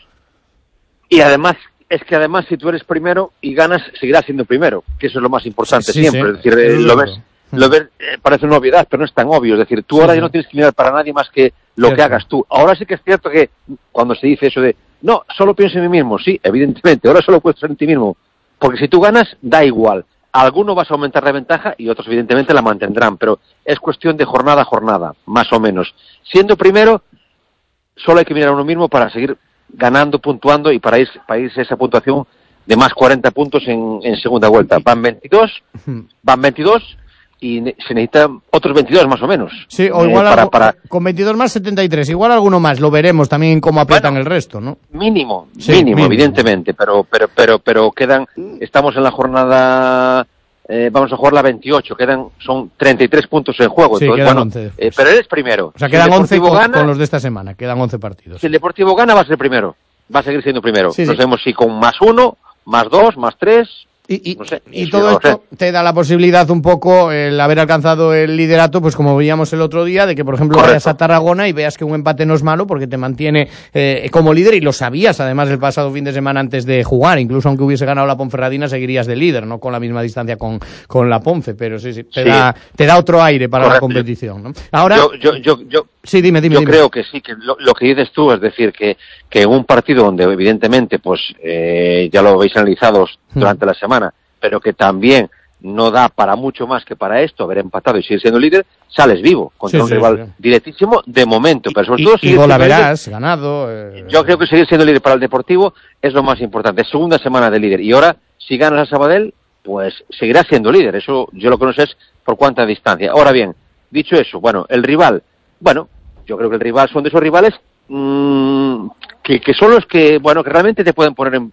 Y además, es que además si tú eres primero y ganas, seguirás siendo primero, que eso es lo más importante sí, siempre. Sí. Es decir, eh, lo ves, lo ves, eh, parece una obviedad, pero no es tan obvio. Es decir, tú sí, ahora sí. ya no tienes que mirar para nadie más que lo cierto. que hagas tú. Ahora sí que es cierto que cuando se dice eso de, no, solo pienso en mí mismo, sí, evidentemente, ahora solo puedes pensar en ti mismo. Porque si tú ganas, da igual. Algunos vas a aumentar la ventaja y otros evidentemente la mantendrán, pero es cuestión de jornada a jornada, más o menos. Siendo primero, solo hay que mirar a uno mismo para seguir ganando, puntuando y para ir, para irse esa puntuación de más cuarenta puntos en, en segunda vuelta. Van veintidós, van veintidós y se necesitan otros veintidós más o menos. Sí, o igual eh, para, algo, para... con veintidós más setenta y tres, igual alguno más, lo veremos también cómo aprietan bueno, el resto, ¿no? Mínimo, sí, mínimo, mínimo, evidentemente, pero pero pero pero quedan, estamos en la jornada, eh, vamos a jugar la veintiocho, quedan, son treinta y tres puntos en juego, sí, entonces, quedan bueno, once eh, pero eres primero. O sea, quedan si once con, gana, con los de esta semana, quedan once partidos. Si el Deportivo gana va a ser primero, va a seguir siendo primero. Sí, no sí. sabemos si con más uno, más dos, más tres... Y, y, no sé, y todo esto sé. te da la posibilidad un poco, el haber alcanzado el liderato, pues como veíamos el otro día, de que por ejemplo Correcto. vayas a Tarragona y veas que un empate no es malo porque te mantiene eh, como líder, y lo sabías además el pasado fin de semana antes de jugar, incluso aunque hubiese ganado la Ponferradina seguirías de líder, no con la misma distancia con, con la Ponce, pero sí, sí, te, sí. Da, te da otro aire para Correcto. la competición, ¿no? Ahora, yo, yo, yo, yo, sí, dime, dime, yo dime. creo que sí, que lo, lo que dices tú, es decir, que, que en un partido donde evidentemente, pues eh, ya lo habéis analizado durante hmm. la semana, pero que también no da para mucho más que para esto, haber empatado y seguir siendo líder, sales vivo contra sí, un sí, rival sí. directísimo de momento, pero sobre y, todo... Y gol la verás, ganado... Eh... Yo creo que seguir siendo líder para el Deportivo es lo más importante, segunda semana de líder, y ahora, si ganas a Sabadell, pues seguirás siendo líder, eso yo lo que no sé es por cuánta distancia. Ahora bien, dicho eso, bueno, el rival, bueno, yo creo que el rival son de esos rivales mmm, que, que son los que, bueno, que realmente te pueden poner en...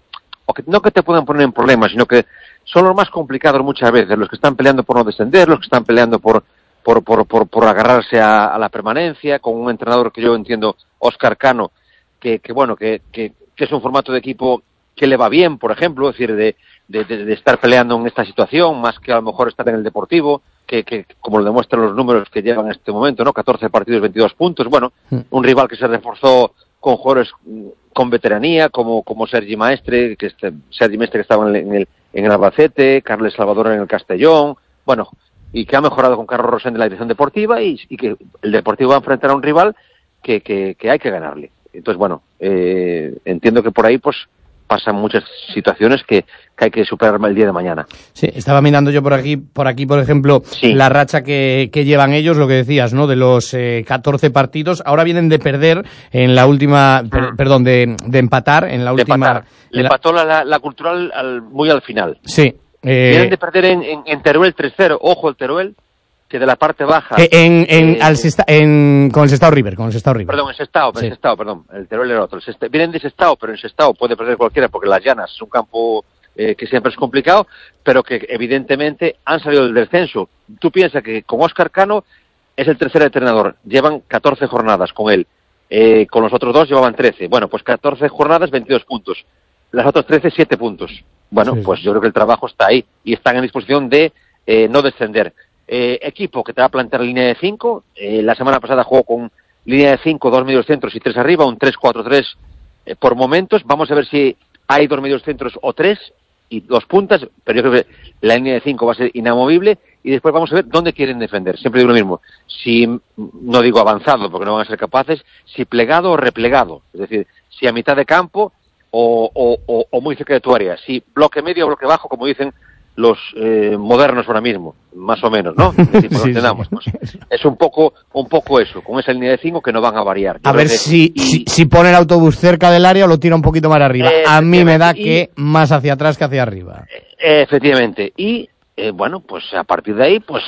o que no que te puedan poner en problemas, sino que son los más complicados muchas veces, los que están peleando por no descender, los que están peleando por por por por, por agarrarse a, a la permanencia, con un entrenador que yo entiendo, Óscar Cano, que, que bueno, que, que, que es un formato de equipo que le va bien, por ejemplo, es decir, de, de, de, de estar peleando en esta situación, más que a lo mejor estar en el Deportivo, que, que como lo demuestran los números que llevan en este momento, ¿no? catorce partidos, veintidós puntos, bueno, un rival que se reforzó con jugadores con veteranía, como, como Sergi Maestre, que este, Sergi Maestre que estaba en el, en el, en el Albacete, Carles Salvador en el Castellón, bueno, y que ha mejorado con Carlos Rosén de la dirección deportiva, y, y que el Deportivo va a enfrentar a un rival que, que, que hay que ganarle. Entonces, bueno, eh, entiendo que por ahí, pues, pasan muchas situaciones que, que hay que superar el día de mañana. Sí, estaba mirando yo por aquí, por aquí, por ejemplo, sí. la racha que, que llevan ellos, lo que decías, ¿no? De los eh, catorce partidos. Ahora vienen de perder en la última, per, perdón, de, de empatar en la de última. Empatar. Le la... empató la, la, la Cultural al, muy al final. Sí. Eh... Vienen de perder en, en, en Teruel tres cero. Ojo el Teruel, que de la parte baja. Eh, en, en, eh, al Sesta, en, con el Sestao River, con el Sestao River. Perdón, en Sestao, sí. en Sestao, perdón. El Teruel era otro. El Sestao, vienen de Sestao, pero en Sestao puede perder cualquiera porque Las Llanas es un campo eh, que siempre es complicado, pero que evidentemente han salido del descenso. Tú piensas que con Óscar Cano es el tercer entrenador. Llevan catorce jornadas con él. Eh, con los otros dos llevaban trece. Bueno, pues catorce jornadas, veintidós puntos. Las otras trece, siete puntos. Bueno, sí. pues yo creo que el trabajo está ahí y están en disposición de eh, no descender. Eh, equipo que te va a plantear línea de cinco, eh, la semana pasada jugó con línea de cinco, dos medios centros y tres arriba, un tres cuatro tres eh, por momentos. Vamos a ver si hay dos medios centros o tres y dos puntas, pero yo creo que la línea de cinco va a ser inamovible y después vamos a ver dónde quieren defender. Siempre digo lo mismo, si, no digo avanzado porque no van a ser capaces, si plegado o replegado, es decir, si a mitad de campo o, o, o, o muy cerca de tu área, si bloque medio o bloque bajo, como dicen los eh, modernos ahora mismo, más o menos, ¿no? Es decir, pues sí, entendamos, pues, es un poco un poco eso, con esa línea de cinco que no van a variar. Yo a ver que, si, y, si si pone el autobús cerca del área o lo tira un poquito más arriba. Eh, a mí me da que y, más hacia atrás que hacia arriba. Eh, efectivamente. Y, eh, bueno, pues a partir de ahí, pues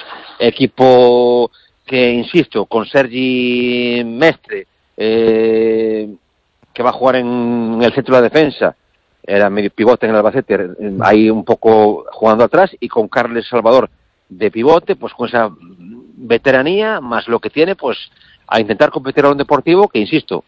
equipo que, insisto, con Sergi Mestre, eh, que va a jugar en el centro de la defensa, era medio pivote en el Albacete, ahí un poco jugando atrás, y con Carles Salvador de pivote, pues con esa veteranía, más lo que tiene, pues a intentar competir a un Deportivo que, insisto,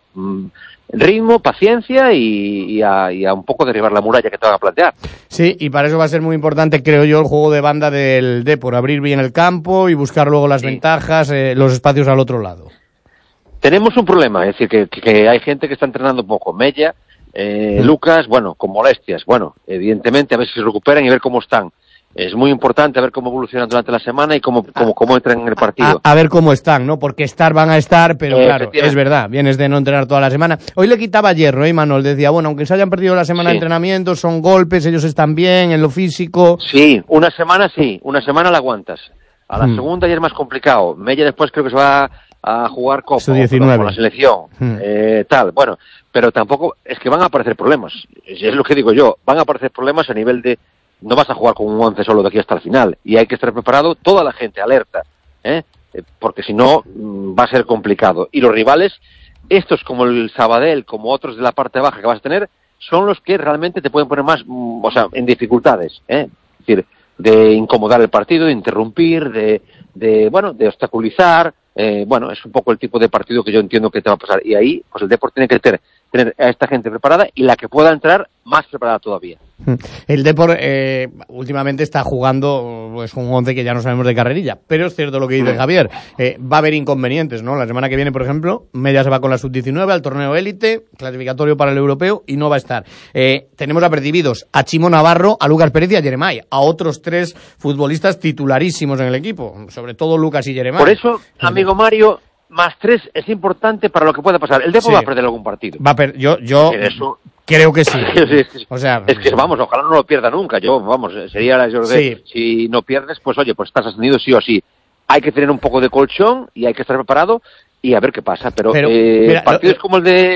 ritmo, paciencia y, y, a, y a un poco derribar la muralla que te van a plantear. Sí, y para eso va a ser muy importante, creo yo, el juego de banda del Depor, abrir bien el campo y buscar luego las sí. ventajas, eh, los espacios al otro lado. Tenemos un problema, es decir, que, que hay gente que está entrenando poco. Mella, Eh, Lucas, bueno, con molestias, bueno, evidentemente a ver si se recuperan y ver cómo están. Es muy importante a ver cómo evolucionan durante la semana y cómo, cómo, cómo entran en el partido. A, a ver cómo están, ¿no? Porque estar van a estar, pero eh, claro, es verdad, vienes de no entrenar toda la semana. Hoy le quitaba hierro, ¿eh, Manuel? Decía, bueno, aunque se hayan perdido la semana sí. de entrenamiento, son golpes, ellos están bien en lo físico. Sí, una semana sí, una semana la aguantas. A la hmm. segunda ya es más complicado. Mella después creo que se va a jugar Copa con la selección, hmm. eh, tal, bueno, pero tampoco, es que van a aparecer problemas, es lo que digo yo, van a aparecer problemas a nivel de, no vas a jugar con un once solo de aquí hasta el final, y hay que estar preparado, toda la gente alerta, ¿eh? porque si no, va a ser complicado, y los rivales, estos como el Sabadell, como otros de la parte baja que vas a tener, son los que realmente te pueden poner más, o sea, en dificultades, ¿eh? es decir, de incomodar el partido, de interrumpir, de, de bueno, de obstaculizar. Eh, bueno, es un poco el tipo de partido que yo entiendo que te va a pasar. Y ahí, pues el Depor tiene que tener, tener a esta gente preparada y la que pueda entrar más preparada todavía. El Depor eh, últimamente está jugando pues un once que ya no sabemos de carrerilla, pero es cierto lo que dice Javier, eh, va a haber inconvenientes, ¿no? La semana que viene, por ejemplo, Mella se va con la sub diecinueve al torneo élite, clasificatorio para el europeo, y no va a estar. Eh, tenemos apercibidos a Chimo Navarro, a Lucas Pérez y a Jeremai, a otros tres futbolistas titularísimos en el equipo, sobre todo Lucas y Jeremai. Por eso, amigo Mario, más tres es importante para lo que pueda pasar. El Depor sí. va a perder algún partido. Va a per- yo yo eso... creo que sí. sí, sí. O sea, es que vamos, ojalá no lo pierda nunca. Yo, vamos, sería yo creo que sí. si no pierdes, pues oye, pues estás ascendido sí o sí. Hay que tener un poco de colchón y hay que estar preparado y a ver qué pasa. Pero, Pero eh, mira, partidos lo... como el de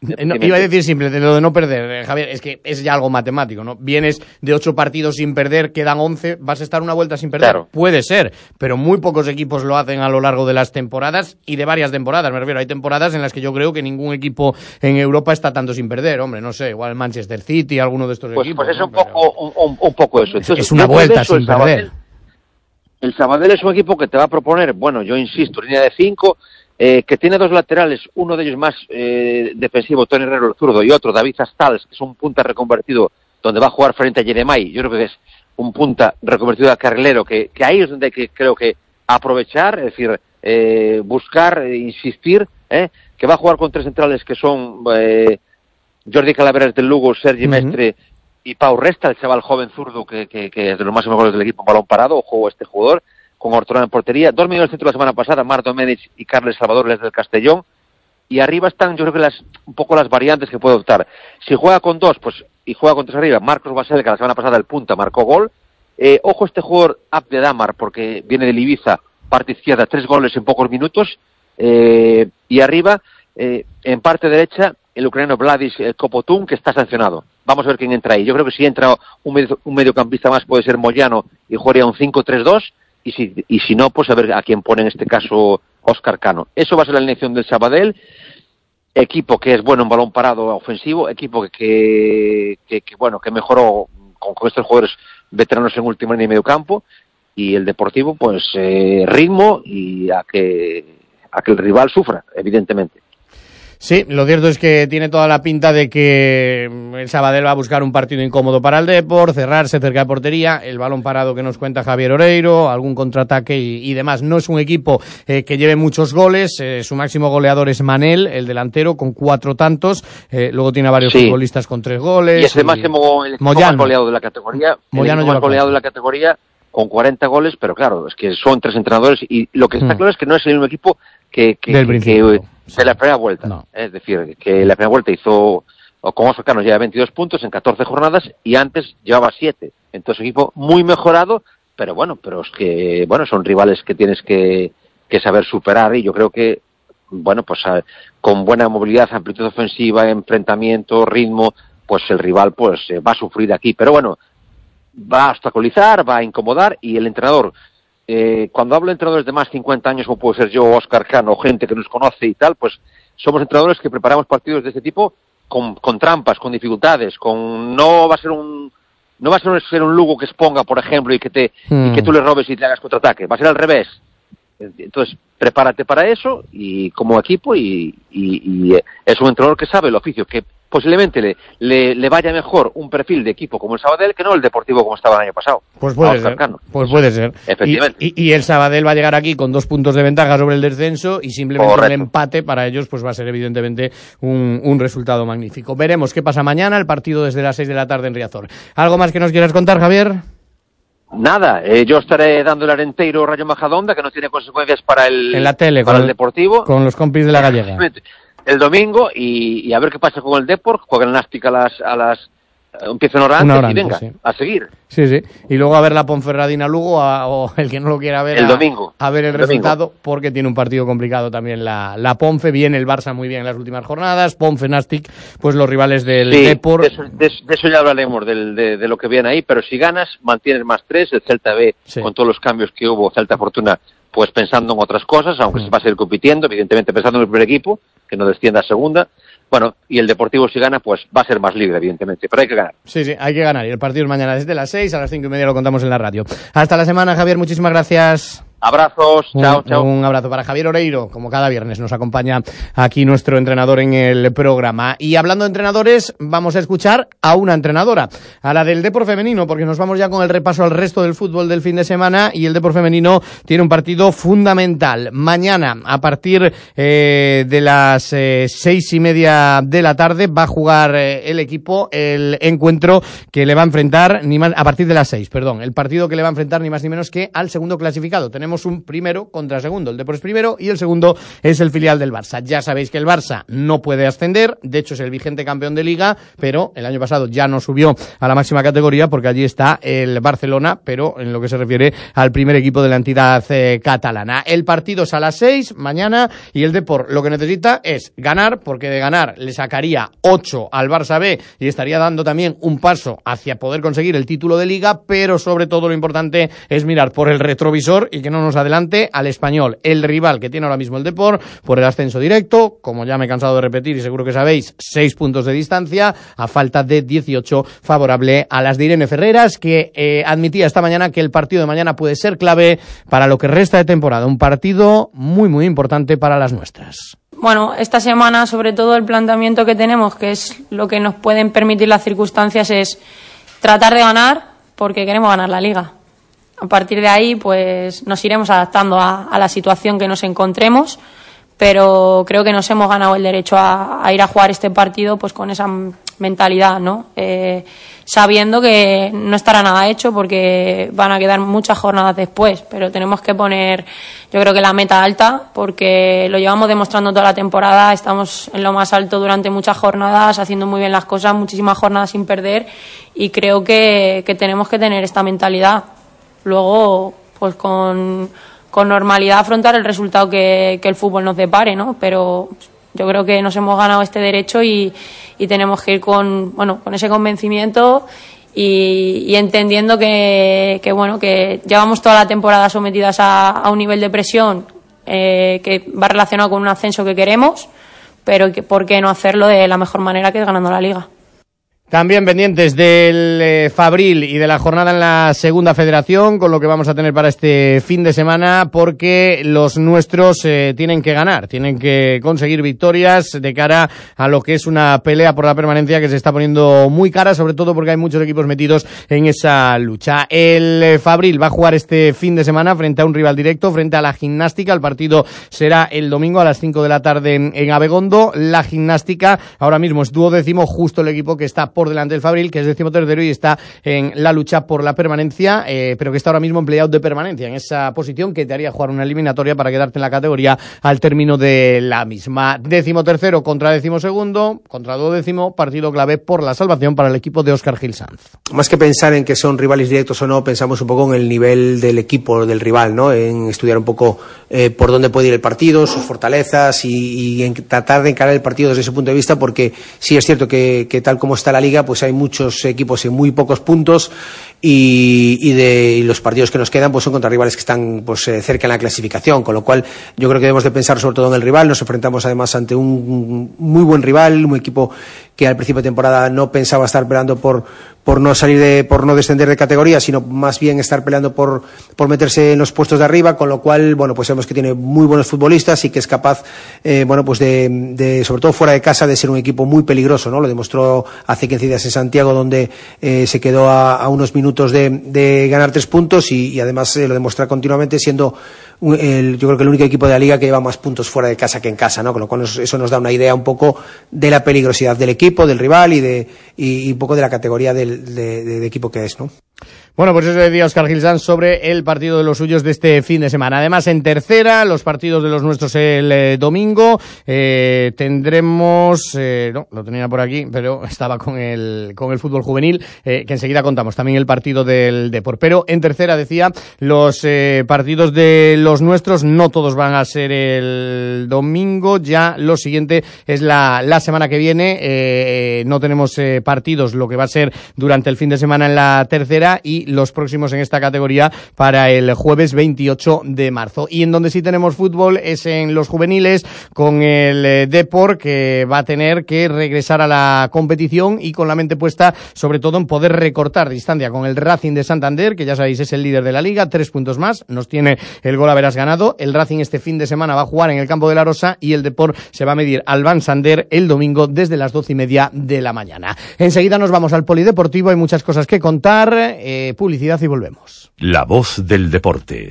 No, iba a decir simple, de lo de no perder, Javier, es que es ya algo matemático, ¿no? Vienes de ocho partidos sin perder, quedan once, vas a estar una vuelta sin perder. Claro. Puede ser, pero muy pocos equipos lo hacen a lo largo de las temporadas y de varias temporadas, me refiero. Hay temporadas en las que yo creo que ningún equipo en Europa está tanto sin perder, hombre, no sé, igual el Manchester City, alguno de estos pues, equipos. Pues es ¿no? un, poco, pero... un, un poco eso. Entonces, es una vuelta eso, sin el perder. Sabadell, el Sabadell es un equipo que te va a proponer, bueno, yo insisto, línea de cinco, eh, que tiene dos laterales, uno de ellos más eh, defensivo, Tony Herrero el zurdo, y otro, David Astals, que es un punta reconvertido, donde va a jugar frente a Yeremay. Yo creo que es un punta reconvertido a carrilero, que, que ahí es donde hay que, creo que aprovechar, es decir, eh, buscar, eh, insistir, eh, que va a jugar con tres centrales que son eh, Jordi Calaveras del Lugo, Sergi uh-huh. Mestre y Pau Resta, el chaval joven zurdo que, que, que es de los más mejores del equipo, balón parado, ojo este jugador, con Ortolán en portería. Dormido en el centro la semana pasada, Marc Domènech y Carles Salvador, les del Castellón. Y arriba están, yo creo que las un poco las variantes que puede optar. Si juega con dos, pues y juega con tres arriba, Marcos Basel, que la semana pasada el punta marcó gol. Eh, ojo este jugador Abdedamar, porque viene del Ibiza, parte izquierda, tres goles en pocos minutos. Eh, y arriba, eh, en parte derecha, el ucraniano Vladis Kopotun, que está sancionado. Vamos a ver quién entra ahí. Yo creo que si entra un, medio, un mediocampista más puede ser Moyano y jugaría un cinco tres dos, y si, y si no, pues a ver a quién pone en este caso Óscar Cano. Eso va a ser la alineación del Sabadell, equipo que es bueno en balón parado ofensivo, equipo que, que, que, que bueno, que mejoró con, con estos jugadores veteranos en última línea y medio campo, y el Deportivo, pues eh, ritmo y a que, a que el rival sufra, evidentemente. Sí, lo cierto es que tiene toda la pinta de que el Sabadell va a buscar un partido incómodo para el Depor, cerrarse cerca de portería, el balón parado que nos cuenta Javier Oreiro, algún contraataque y, y demás. No es un equipo eh, que lleve muchos goles, eh, su máximo goleador es Manel, el delantero, con cuatro tantos, eh, luego tiene a varios sí. futbolistas con tres goles. Y es el máximo, el más goleado de la categoría, Moyano el más goleado de la categoría con cuarenta goles, pero claro, es que son tres entrenadores y lo que está hmm. claro es que no es el mismo equipo que, que, Del principio. que, que de la primera vuelta. No. Es decir, que la primera vuelta hizo, con Óscar Cano lleva veintidós puntos en catorce jornadas y antes llevaba siete. Entonces, equipo muy mejorado, pero bueno, pero es que, bueno, son rivales que tienes que, que saber superar y yo creo que, bueno, pues con buena movilidad, amplitud ofensiva, enfrentamiento, ritmo, pues el rival pues va a sufrir aquí. Pero bueno, va a obstaculizar, va a incomodar y el entrenador, eh, cuando hablo de entrenadores de más de cincuenta años como puedo ser yo, Óscar Cano, gente que nos conoce y tal, pues somos entrenadores que preparamos partidos de este tipo con, con trampas, con dificultades, con no va a ser un no va a ser, ser un Lugo que exponga, por ejemplo, y que te mm. y que tú le robes y te hagas contraataque, va a ser al revés. Entonces, prepárate para eso y como equipo y, y, y es un entrenador que sabe el oficio, que posiblemente le, le, le vaya mejor un perfil de equipo como el Sabadell que no el Deportivo como estaba el año pasado. Pues puede ser, Cano. Pues puede ser. Efectivamente. Y, y, y el Sabadell va a llegar aquí con dos puntos de ventaja sobre el descenso y simplemente Correcto. Un empate para ellos pues va a ser evidentemente un, un resultado magnífico. Veremos qué pasa mañana, el partido desde las seis de la tarde en Riazor. ¿Algo más que nos quieras contar, Javier? Nada, eh, yo estaré dando el Arenteiro Rayo Majadahonda, que no tiene consecuencias para el, en la tele, para con el Deportivo. Con los compis de la Gallega. El domingo y, y a ver qué pasa con el Depor, juega el Nástic a las, a las uh, empieza una hora antes hora y venga, antes, sí. a seguir. Sí, sí, y luego a ver la Ponferradina Lugo, a, o el que no lo quiera ver, el a, domingo. a ver el, el resultado, domingo. Porque tiene un partido complicado también la, la Ponfe, viene el Barça muy bien en las últimas jornadas, Ponfe, Nástic, pues los rivales del sí, Depor. De eso, de, de eso ya hablaremos, del, de, de lo que viene ahí, pero si ganas, mantienes más tres, el Celta B, sí. con todos los cambios que hubo, Celta Fortuna, pues pensando en otras cosas, aunque sí. se va a seguir compitiendo, evidentemente pensando en el primer equipo, que no descienda a segunda. Bueno, y el Deportivo si gana, pues va a ser más libre, evidentemente, pero hay que ganar. Sí, sí, hay que ganar. Y el partido es mañana desde las seis, a las cinco y media lo contamos en la radio. Hasta la semana, Javier, muchísimas gracias. Abrazos, chao, un, chao. Un abrazo para Javier Oreiro, como cada viernes nos acompaña aquí nuestro entrenador en el programa. Y hablando de entrenadores, vamos a escuchar a una entrenadora, a la del Depor femenino, porque nos vamos ya con el repaso al resto del fútbol del fin de semana y el Depor femenino tiene un partido fundamental. Mañana, a partir eh, de las eh, seis y media de la tarde, va a jugar eh, el equipo el encuentro que le va a enfrentar, ni más, a partir de las seis, perdón, el partido que le va a enfrentar ni más ni menos que al segundo clasificado. Tenemos tenemos un primero contra segundo. El Depor es primero y el segundo es el filial del Barça. Ya sabéis que el Barça no puede ascender, de hecho es el vigente campeón de Liga, pero el año pasado ya no subió a la máxima categoría porque allí está el Barcelona, pero en lo que se refiere al primer equipo de la entidad eh, catalana. El partido es a las seis mañana y el Depor lo que necesita es ganar, porque de ganar le sacaría ocho al Barça B y estaría dando también un paso hacia poder conseguir el título de Liga, pero sobre todo lo importante es mirar por el retrovisor y que no nos adelante al Español, el rival que tiene ahora mismo el Depor por el ascenso directo, como ya me he cansado de repetir y seguro que sabéis, seis puntos de distancia a falta de dieciocho, favorable a las de Irene Ferreras, que eh, admitía esta mañana que el partido de mañana puede ser clave para lo que resta de temporada, un partido muy muy importante para las nuestras. Bueno, esta semana sobre todo el planteamiento que tenemos, que es lo que nos pueden permitir las circunstancias, es tratar de ganar porque queremos ganar la Liga. A partir de ahí pues nos iremos adaptando a, a la situación que nos encontremos, pero creo que nos hemos ganado el derecho a, a ir a jugar este partido pues con esa mentalidad, ¿no? Eh, sabiendo que no estará nada hecho porque van a quedar muchas jornadas después, pero tenemos que poner, yo creo que la meta alta, porque lo llevamos demostrando toda la temporada, estamos en lo más alto durante muchas jornadas, haciendo muy bien las cosas, muchísimas jornadas sin perder, y creo que, que tenemos que tener esta mentalidad. Luego, pues con, con normalidad afrontar el resultado que, que el fútbol nos depare, ¿no? Pero yo creo que nos hemos ganado este derecho y, y tenemos que ir con, bueno, con ese convencimiento y, y entendiendo que, que, bueno, que llevamos toda la temporada sometidas a, a un nivel de presión eh, que va relacionado con un ascenso que queremos, pero que, ¿por qué no hacerlo de la mejor manera, que es ganando la Liga? También pendientes del eh, Fabril y de la jornada en la Segunda Federación, con lo que vamos a tener para este fin de semana, porque los nuestros eh, tienen que ganar, tienen que conseguir victorias de cara a lo que es una pelea por la permanencia que se está poniendo muy cara, sobre todo porque hay muchos equipos metidos en esa lucha. El eh, Fabril va a jugar este fin de semana frente a un rival directo, frente a la Gimnástica. El partido será el domingo a las cinco de la tarde en, en Abegondo. La Gimnástica ahora mismo es duodécimo, justo el equipo que está por delante del Fabril, que es decimotercero y está en la lucha por la permanencia, eh, pero que está ahora mismo en playout de permanencia, en esa posición que te haría jugar una eliminatoria para quedarte en la categoría al término de la misma. Decimotercero contra decimosegundo, contra duodécimo, partido clave por la salvación para el equipo de Óscar Gil Sanz. Más que pensar en que son rivales directos o no, pensamos un poco en el nivel del equipo, del rival, ¿no? En estudiar un poco eh, por dónde puede ir el partido, sus fortalezas y, y en tratar de encarar el partido desde ese punto de vista, porque sí es cierto que, que tal como está la Liga, pues hay muchos equipos en muy pocos puntos y, y, de, y los partidos que nos quedan pues son contra rivales que están pues eh, cerca en la clasificación, con lo cual yo creo que debemos de pensar sobre todo en el rival. Nos enfrentamos además ante un muy buen rival, un equipo que al principio de temporada no pensaba estar peleando por por no salir de, por no descender de categoría, sino más bien estar peleando por, por meterse en los puestos de arriba, con lo cual, bueno, pues sabemos que tiene muy buenos futbolistas y que es capaz, eh, bueno, pues de, de, sobre todo fuera de casa, de ser un equipo muy peligroso, ¿no? Lo demostró hace quince días en Santiago, donde eh, se quedó a, a unos minutos de, de ganar tres puntos y, y además eh, lo demuestra continuamente, siendo el, yo creo que el único equipo de la Liga que lleva más puntos fuera de casa que en casa, ¿no? Con lo cual eso nos da una idea un poco de la peligrosidad del equipo, del rival y de y, y un poco de la categoría del, de, de, de equipo que es, ¿no? Bueno, pues eso decía Óscar Gil Sanz sobre el partido de los suyos de este fin de semana. Además, en tercera, los partidos de los nuestros el eh, domingo. Eh, tendremos, eh, no, lo tenía por aquí, pero estaba con el con el fútbol juvenil, eh, que enseguida contamos también el partido del Depor. Pero en tercera, decía, los eh, partidos de los nuestros no todos van a ser el domingo. Ya lo siguiente es la, la semana que viene. Eh, no tenemos eh, partidos, lo que va a ser durante el fin de semana en la tercera, y los próximos en esta categoría para el jueves veintiocho de marzo. Y en donde sí tenemos fútbol es en los juveniles, con el eh, Depor, que va a tener que regresar a la competición y con la mente puesta sobre todo en poder recortar distancia con el Racing de Santander, que ya sabéis es el líder de la Liga, tres puntos más, nos tiene el gol haberás ganado. El Racing este fin de semana va a jugar en el campo de la Rosa y el Depor se va a medir al Santander el domingo desde las doce y media de la mañana. Enseguida nos vamos al polideportivo, hay muchas cosas que contar, eh, publicidad y volvemos. La voz del deporte.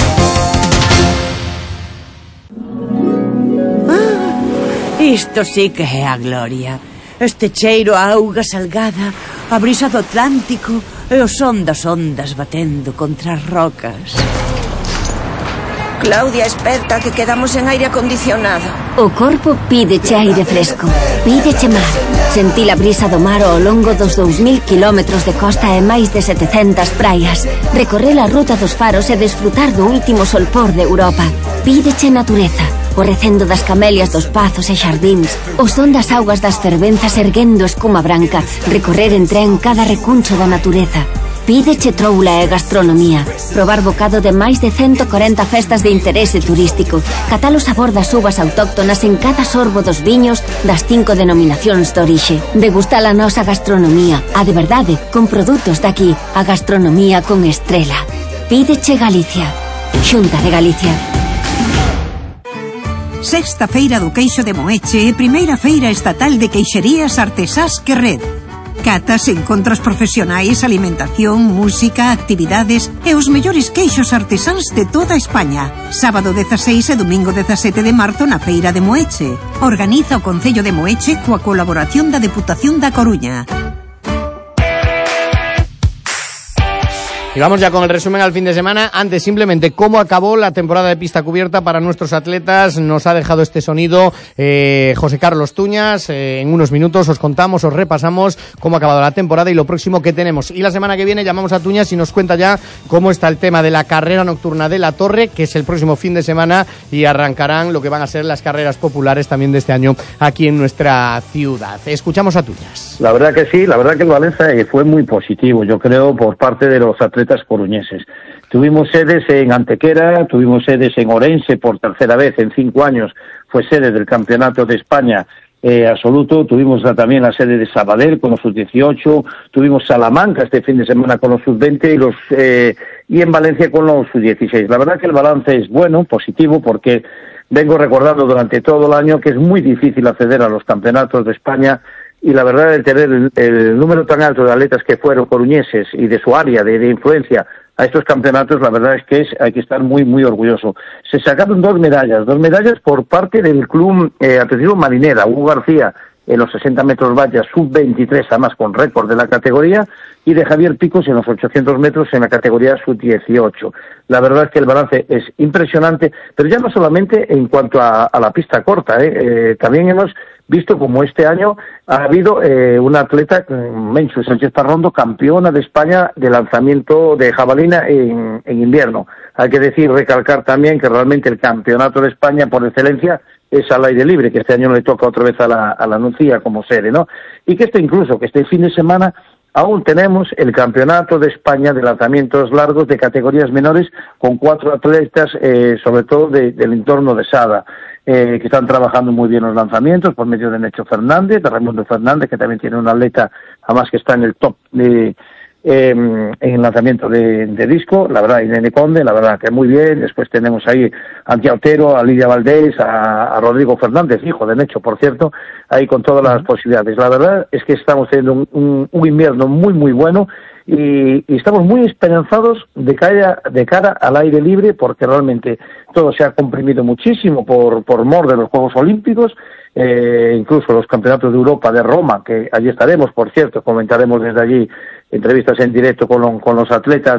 Ah, isto sí que é a gloria. Este cheiro a auga salgada, a brisa do Atlántico e o son das ondas batendo contra as rocas. Claudia, esperta, que quedamos en aire acondicionado. O corpo pídeche aire fresco, pídeche mar. Sentí a brisa do mar ao longo dos dous mil kilómetros de costa e máis de setecentas praias. Recorrer a ruta dos faros e desfrutar do último solpor de Europa. Pídeche natureza, o recendo das camelias dos pazos e xardíns, o son das augas das fervenzas erguendo espuma branca, recorrer en tren cada recuncho da natureza. Pídeche troula e gastronomía, probar bocado de máis de ciento corenta festas de interese turístico, catar o sabor das uvas autóctonas en cada sorbo dos viños das cinco denominacións de orixe, degustar a nosa gastronomía, a de verdade, con produtos daqui, a gastronomía con estrela. Pídeche Galicia, Xunta de Galicia. Sexta Feira do Queixo de Moeche e primeira feira estatal de queixerías artesás Querred. Catas, encontros profesionais, alimentación, música, actividades e os mellores queixos artesáns de toda España. Sábado dezaseis e domingo dezasete de marzo na Feira de Moeche. Organiza o Concello de Moeche coa colaboración da Deputación da Coruña. Y vamos ya con el resumen al fin de semana. Antes, simplemente, cómo acabó la temporada de pista cubierta para nuestros atletas. Nos ha dejado este sonido eh, José Carlos Tuñas. Eh, en unos minutos os contamos, os repasamos cómo ha acabado la temporada y lo próximo que tenemos. Y la semana que viene llamamos a Tuñas y nos cuenta ya cómo está el tema de la carrera nocturna de la Torre, que es el próximo fin de semana, y arrancarán lo que van a ser las carreras populares también de este año aquí en nuestra ciudad. Escuchamos a Tuñas. La verdad que sí, la verdad que el Valencia fue muy positivo, yo creo, por parte de los atletas coruñeses. Tuvimos sedes en Antequera, tuvimos sedes en Orense por tercera vez en cinco años, fue sede del Campeonato de España eh, absoluto, tuvimos la, también la sede de Sabadell con los sub dieciocho, tuvimos Salamanca este fin de semana con los sub veinte y, los, eh, y en Valencia con los sub dieciséis. La verdad que el balance es bueno, positivo, porque vengo recordando durante todo el año que es muy difícil acceder a los campeonatos de España. Y la verdad, el tener el, el número tan alto de atletas que fueron coruñeses y de su área de, de influencia a estos campeonatos, la verdad es que es, hay que estar muy, muy orgulloso. Se sacaron dos medallas, dos medallas por parte del club eh, atletismo Marinera, Hugo García, en los sesenta metros vallas, sub veintitrés, además con récord de la categoría, y de Javier Picos en los ochocientos metros en la categoría sub dieciocho. La verdad es que el balance es impresionante, pero ya no solamente en cuanto a, a la pista corta, ¿eh? Eh, también hemos visto como este año ha habido eh, una atleta, Menchu Sánchez Parrondo, campeona de España de lanzamiento de jabalina en, en invierno. Hay que decir, recalcar también que realmente el campeonato de España por excelencia es al aire libre, que este año le toca otra vez a la, a la Nucía como sede, ¿no? Y que este incluso, que este fin de semana aún tenemos el campeonato de España de lanzamientos largos de categorías menores con cuatro atletas, eh, sobre todo de, del entorno de Sada, eh, que están trabajando muy bien los lanzamientos por medio de Necho Fernández, de Raimundo Fernández, que también tiene un atleta, además que está en el top de... Eh, en el lanzamiento de, de disco, la verdad, Irene Conde, la verdad que muy bien. Después tenemos ahí a Antía Otero, a Lidia Valdés, a, a Rodrigo Fernández, hijo de Necho, por cierto, ahí con todas las posibilidades. La verdad es que estamos teniendo un, un, un invierno muy, muy bueno y, y estamos muy esperanzados de cara, de cara al aire libre, porque realmente todo se ha comprimido muchísimo por, por mor de los Juegos Olímpicos. Eh, incluso los campeonatos de Europa de Roma, que allí estaremos, por cierto, comentaremos desde allí entrevistas en directo con, lo, con los atletas,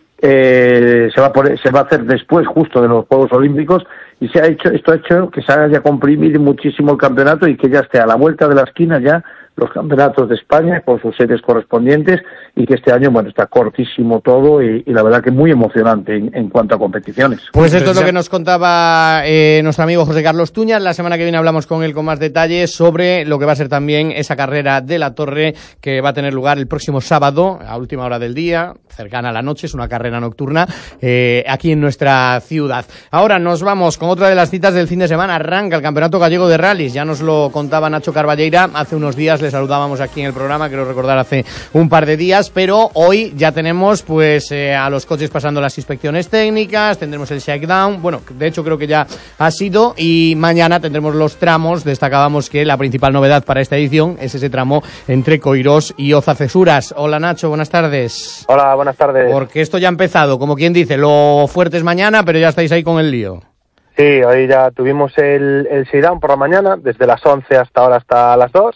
eh, se va a poner, se va a hacer después justo de los Juegos Olímpicos, y se ha hecho, esto ha hecho que se haya comprimido muchísimo el campeonato y que ya esté a la vuelta de la esquina ya los campeonatos de España con sus sedes correspondientes, y que este año, bueno, está cortísimo todo y, y la verdad que muy emocionante en, en cuanto a competiciones. Pues esto es lo que nos contaba eh, nuestro amigo José Carlos Tuñas. La semana que viene hablamos con él con más detalles sobre lo que va a ser también esa carrera de la Torre, que va a tener lugar el próximo sábado a última hora del día, cercana a la noche. Es una carrera nocturna eh, aquí en nuestra ciudad. Ahora nos vamos con otra de las citas del fin de semana. Arranca el Campeonato Gallego de Rallys. Ya nos lo contaba Nacho Carballeira hace unos días. Le saludábamos aquí en el programa, creo recordar hace un par de días, pero hoy ya tenemos pues eh, a los coches pasando las inspecciones técnicas, tendremos el shakedown, bueno, de hecho creo que ya ha sido, y mañana tendremos los tramos. Destacábamos que la principal novedad para esta edición es ese tramo entre Coirós y Oza Cesuras. Hola Nacho, buenas tardes. Hola, buenas tardes. Porque esto ya ha empezado, como quien dice, lo fuerte es mañana, pero ya estáis ahí con el lío. Sí, hoy ya tuvimos el, el shakedown por la mañana, desde las once hasta ahora hasta las dos.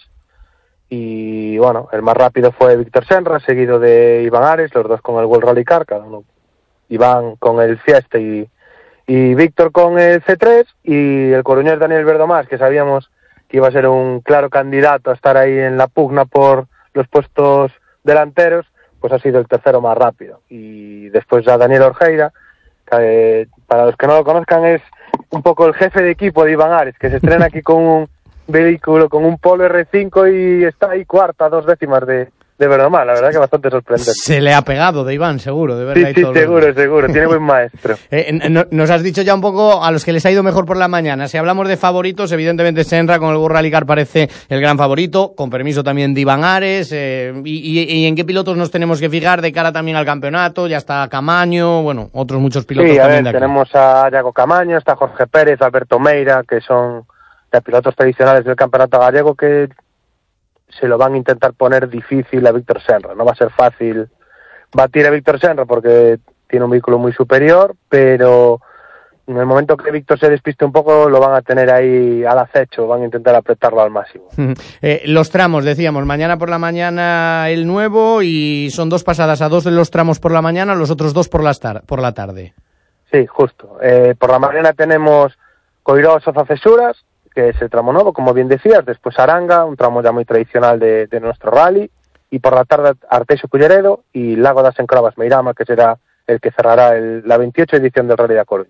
Y bueno, el más rápido fue Víctor Senra, seguido de Iván Ares, los dos con el World Rally Car, cada uno, Iván con el Fiesta y, y Víctor con el C tres y el coruñés Daniel Verdomás, que sabíamos que iba a ser un claro candidato a estar ahí en la pugna por los puestos delanteros, pues ha sido el tercero más rápido. Y después ya Daniel Orjeira, que para los que no lo conozcan es un poco el jefe de equipo de Iván Ares, que se estrena aquí con un vehículo, con un Polo R cinco y está ahí cuarta, dos décimas de, de Verdomás. La verdad que bastante sorprendente. Se le ha pegado de Iván, seguro, de verdad. Sí, sí, seguro, seguro. Tiene buen maestro. eh, no, nos has dicho ya un poco a los que les ha ido mejor por la mañana. Si hablamos de favoritos, evidentemente Senra con el World Rally Car parece el gran favorito, con permiso también de Iván Ares. Eh, y, y, ¿Y en qué pilotos nos tenemos que fijar de cara también al campeonato? Ya está Camaño, bueno, otros muchos pilotos sí, a también ver, de aquí. Tenemos a Iago Camaño, está Jorge Pérez, Alberto Meira, que son de pilotos tradicionales del campeonato gallego que se lo van a intentar poner difícil a Víctor Senra. No va a ser fácil batir a Víctor Senra porque tiene un vehículo muy superior, pero en el momento que Víctor se despiste un poco lo van a tener ahí al acecho, van a intentar apretarlo al máximo. Eh, los tramos, decíamos, mañana por la mañana el nuevo y son dos pasadas a dos de los tramos por la mañana, los otros dos por, las tar- por la tarde. Sí, justo. Eh, por la mañana tenemos Coirós Oza Cesuras, que es el tramo nuevo, como bien decías, después Aranga, un tramo ya muy tradicional de, de nuestro rally, y por la tarde Arteixo Culleredo y Lago das Encravas Meirama, que será el que cerrará el, la veintiocho edición del Rally de A Coruña.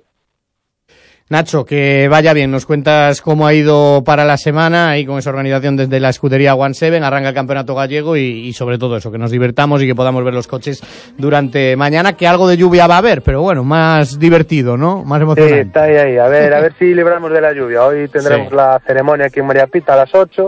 Nacho, que vaya bien, nos cuentas cómo ha ido para la semana ahí con esa organización desde la escudería One Seven, arranca el campeonato gallego y, y sobre todo eso, que nos divertamos y que podamos ver los coches durante mañana, que algo de lluvia va a haber, pero bueno, más divertido, ¿no? Más emocionante. Sí, está ahí, ahí. A ver, a ver si libramos de la lluvia. Hoy tendremos sí. la ceremonia aquí en María Pita a las ocho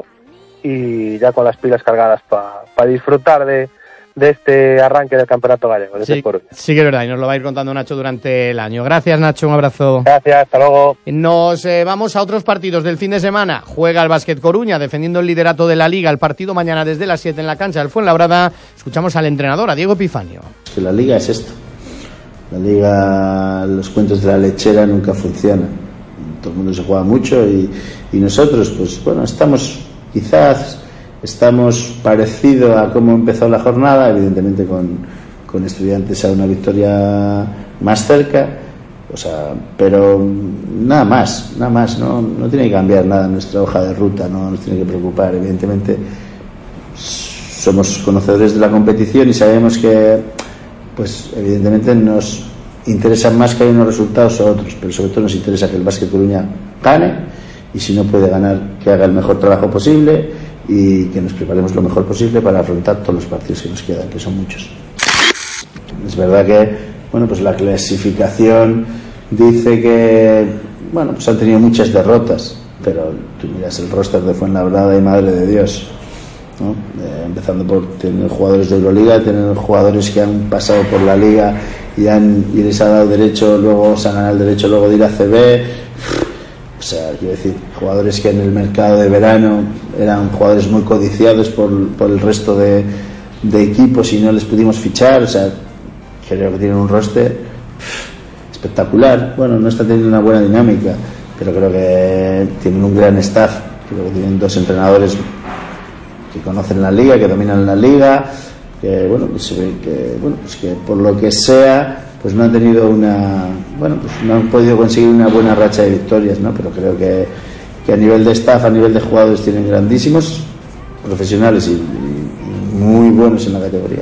y ya con las pilas cargadas para pa disfrutar de de este arranque del campeonato gallego. De sí, sí que es verdad, y nos lo va a ir contando Nacho durante el año. Gracias, Nacho, un abrazo. Gracias, hasta luego. Nos eh, vamos a otros partidos del fin de semana. Juega el Básquet Coruña, defendiendo el liderato de la Liga. El partido mañana desde las siete en la cancha del Fuenlabrada. Escuchamos al entrenador, a Diego Epifanio. Que la Liga es esto. La Liga, los cuentos de la lechera nunca funcionan. Todo el mundo se juega mucho y, y nosotros, pues bueno, estamos quizás... Estamos parecido a cómo empezó la jornada, evidentemente con, con Estudiantes a una victoria más cerca, o sea, pero nada más, nada más, no, no tiene que cambiar nada en nuestra hoja de ruta, no nos tiene que preocupar, evidentemente somos conocedores de la competición y sabemos que, pues evidentemente nos interesan más que haya unos resultados o otros, pero sobre todo nos interesa que el Básquet Coruña gane y si no puede ganar, que haga el mejor trabajo posible y que nos preparemos lo mejor posible para afrontar todos los partidos que nos quedan, que son muchos. Es verdad que, bueno, pues la clasificación dice que, bueno, pues han tenido muchas derrotas, pero tú miras el roster de Fuenlabrada y madre de Dios, ¿no? Eh, empezando por tener jugadores de Euroliga, tener jugadores que han pasado por la Liga y, han, y les ha dado derecho, luego se han ganado el derecho luego de ir a C B. O sea, quiero decir, jugadores que en el mercado de verano eran jugadores muy codiciados por, por el resto de, de equipos y no les pudimos fichar. O sea, creo que tienen un roster espectacular. Bueno, no está teniendo una buena dinámica, pero creo que tienen un gran staff. Creo que tienen dos entrenadores que conocen la liga, que dominan la liga, que bueno, que se ve que, bueno, pues que por lo que sea, pues no han tenido una, bueno, pues no han podido conseguir una buena racha de victorias, ¿no? Pero creo que, que a nivel de staff, a nivel de jugadores tienen grandísimos profesionales y, y muy buenos en la categoría.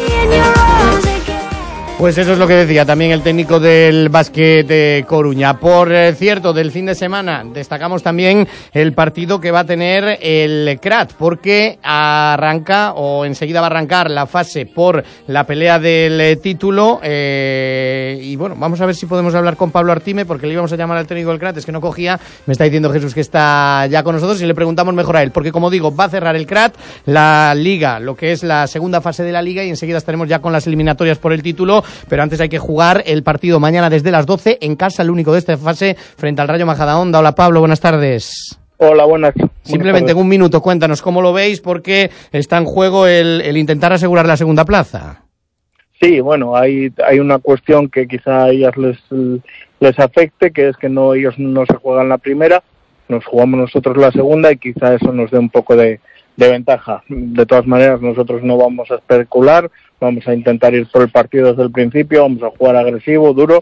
Pues eso es lo que decía también el técnico del Básquet de Coruña. Por cierto, del fin de semana destacamos también el partido que va a tener el C R A T, porque arranca o enseguida va a arrancar la fase por la pelea del título. Eh, y bueno, vamos a ver si podemos hablar con Pablo Artime, porque le íbamos a llamar al técnico del C R A T, es que no cogía. Me está diciendo Jesús que está ya con nosotros y le preguntamos mejor a él, porque como digo, va a cerrar el C R A T, la Liga, lo que es la segunda fase de la Liga, y enseguida estaremos ya con las eliminatorias por el título. Pero antes hay que jugar el partido mañana desde las doce en casa, el único de esta fase, frente al Rayo Majadahonda. Hola Pablo, buenas tardes. Hola, buenas. Simplemente en un minuto, cuéntanos cómo lo veis, porque está en juego el, el intentar asegurar la segunda plaza. Sí, bueno, hay, hay una cuestión que quizá a ellas les, les afecte, que es que no ellos no se juegan la primera, nos jugamos nosotros la segunda y quizá eso nos dé un poco de, de ventaja. De todas maneras, nosotros no vamos a especular, vamos a intentar ir por el partido desde el principio, vamos a jugar agresivo, duro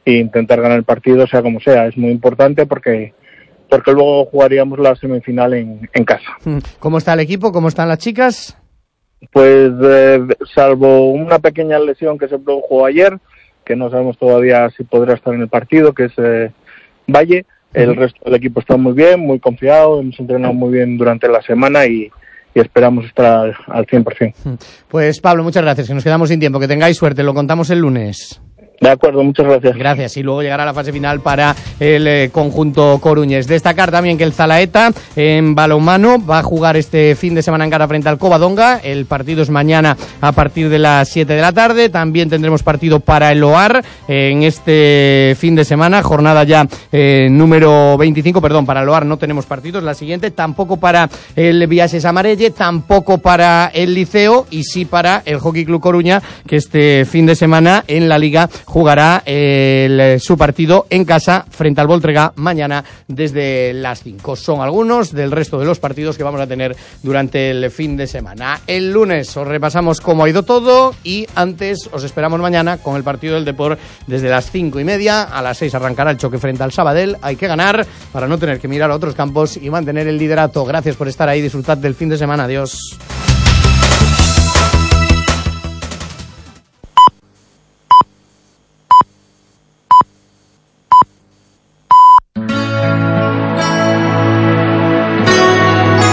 e intentar ganar el partido sea como sea. Es muy importante porque porque luego jugaríamos la semifinal en, en casa. ¿Cómo está el equipo? ¿Cómo están las chicas? Pues eh, salvo una pequeña lesión que se produjo ayer, que no sabemos todavía si podrá estar en el partido, que es eh, Valle, el uh-huh. resto del equipo está muy bien, muy confiado, hemos entrenado muy bien durante la semana y, y esperamos estar al, al cien por ciento. Pues Pablo, muchas gracias, que nos quedamos sin tiempo, que tengáis suerte, lo contamos el lunes. De acuerdo, muchas gracias. Gracias, y luego llegará la fase final para el eh, conjunto coruñés. Destacar también que el Zalaeta en balonmano va a jugar este fin de semana en cara frente al Covadonga. El partido es mañana a partir de las siete de la tarde. También tendremos partido para el Oar eh, en este fin de semana, jornada ya eh, número veinticinco, perdón, para el Oar no tenemos partidos, la siguiente, tampoco para el Viases Amarelle, tampoco para el Liceo y sí para el Hockey Club Coruña, que este fin de semana en la Liga jugará el, su partido en casa frente al Voltregá mañana desde las cinco. Son algunos del resto de los partidos que vamos a tener durante el fin de semana. El lunes os repasamos cómo ha ido todo y antes os esperamos mañana con el partido del Depor desde las cinco y media. A las seis arrancará el choque frente al Sabadell. Hay que ganar para no tener que mirar a otros campos y mantener el liderato. Gracias por estar ahí. Disfrutad del fin de semana. Adiós.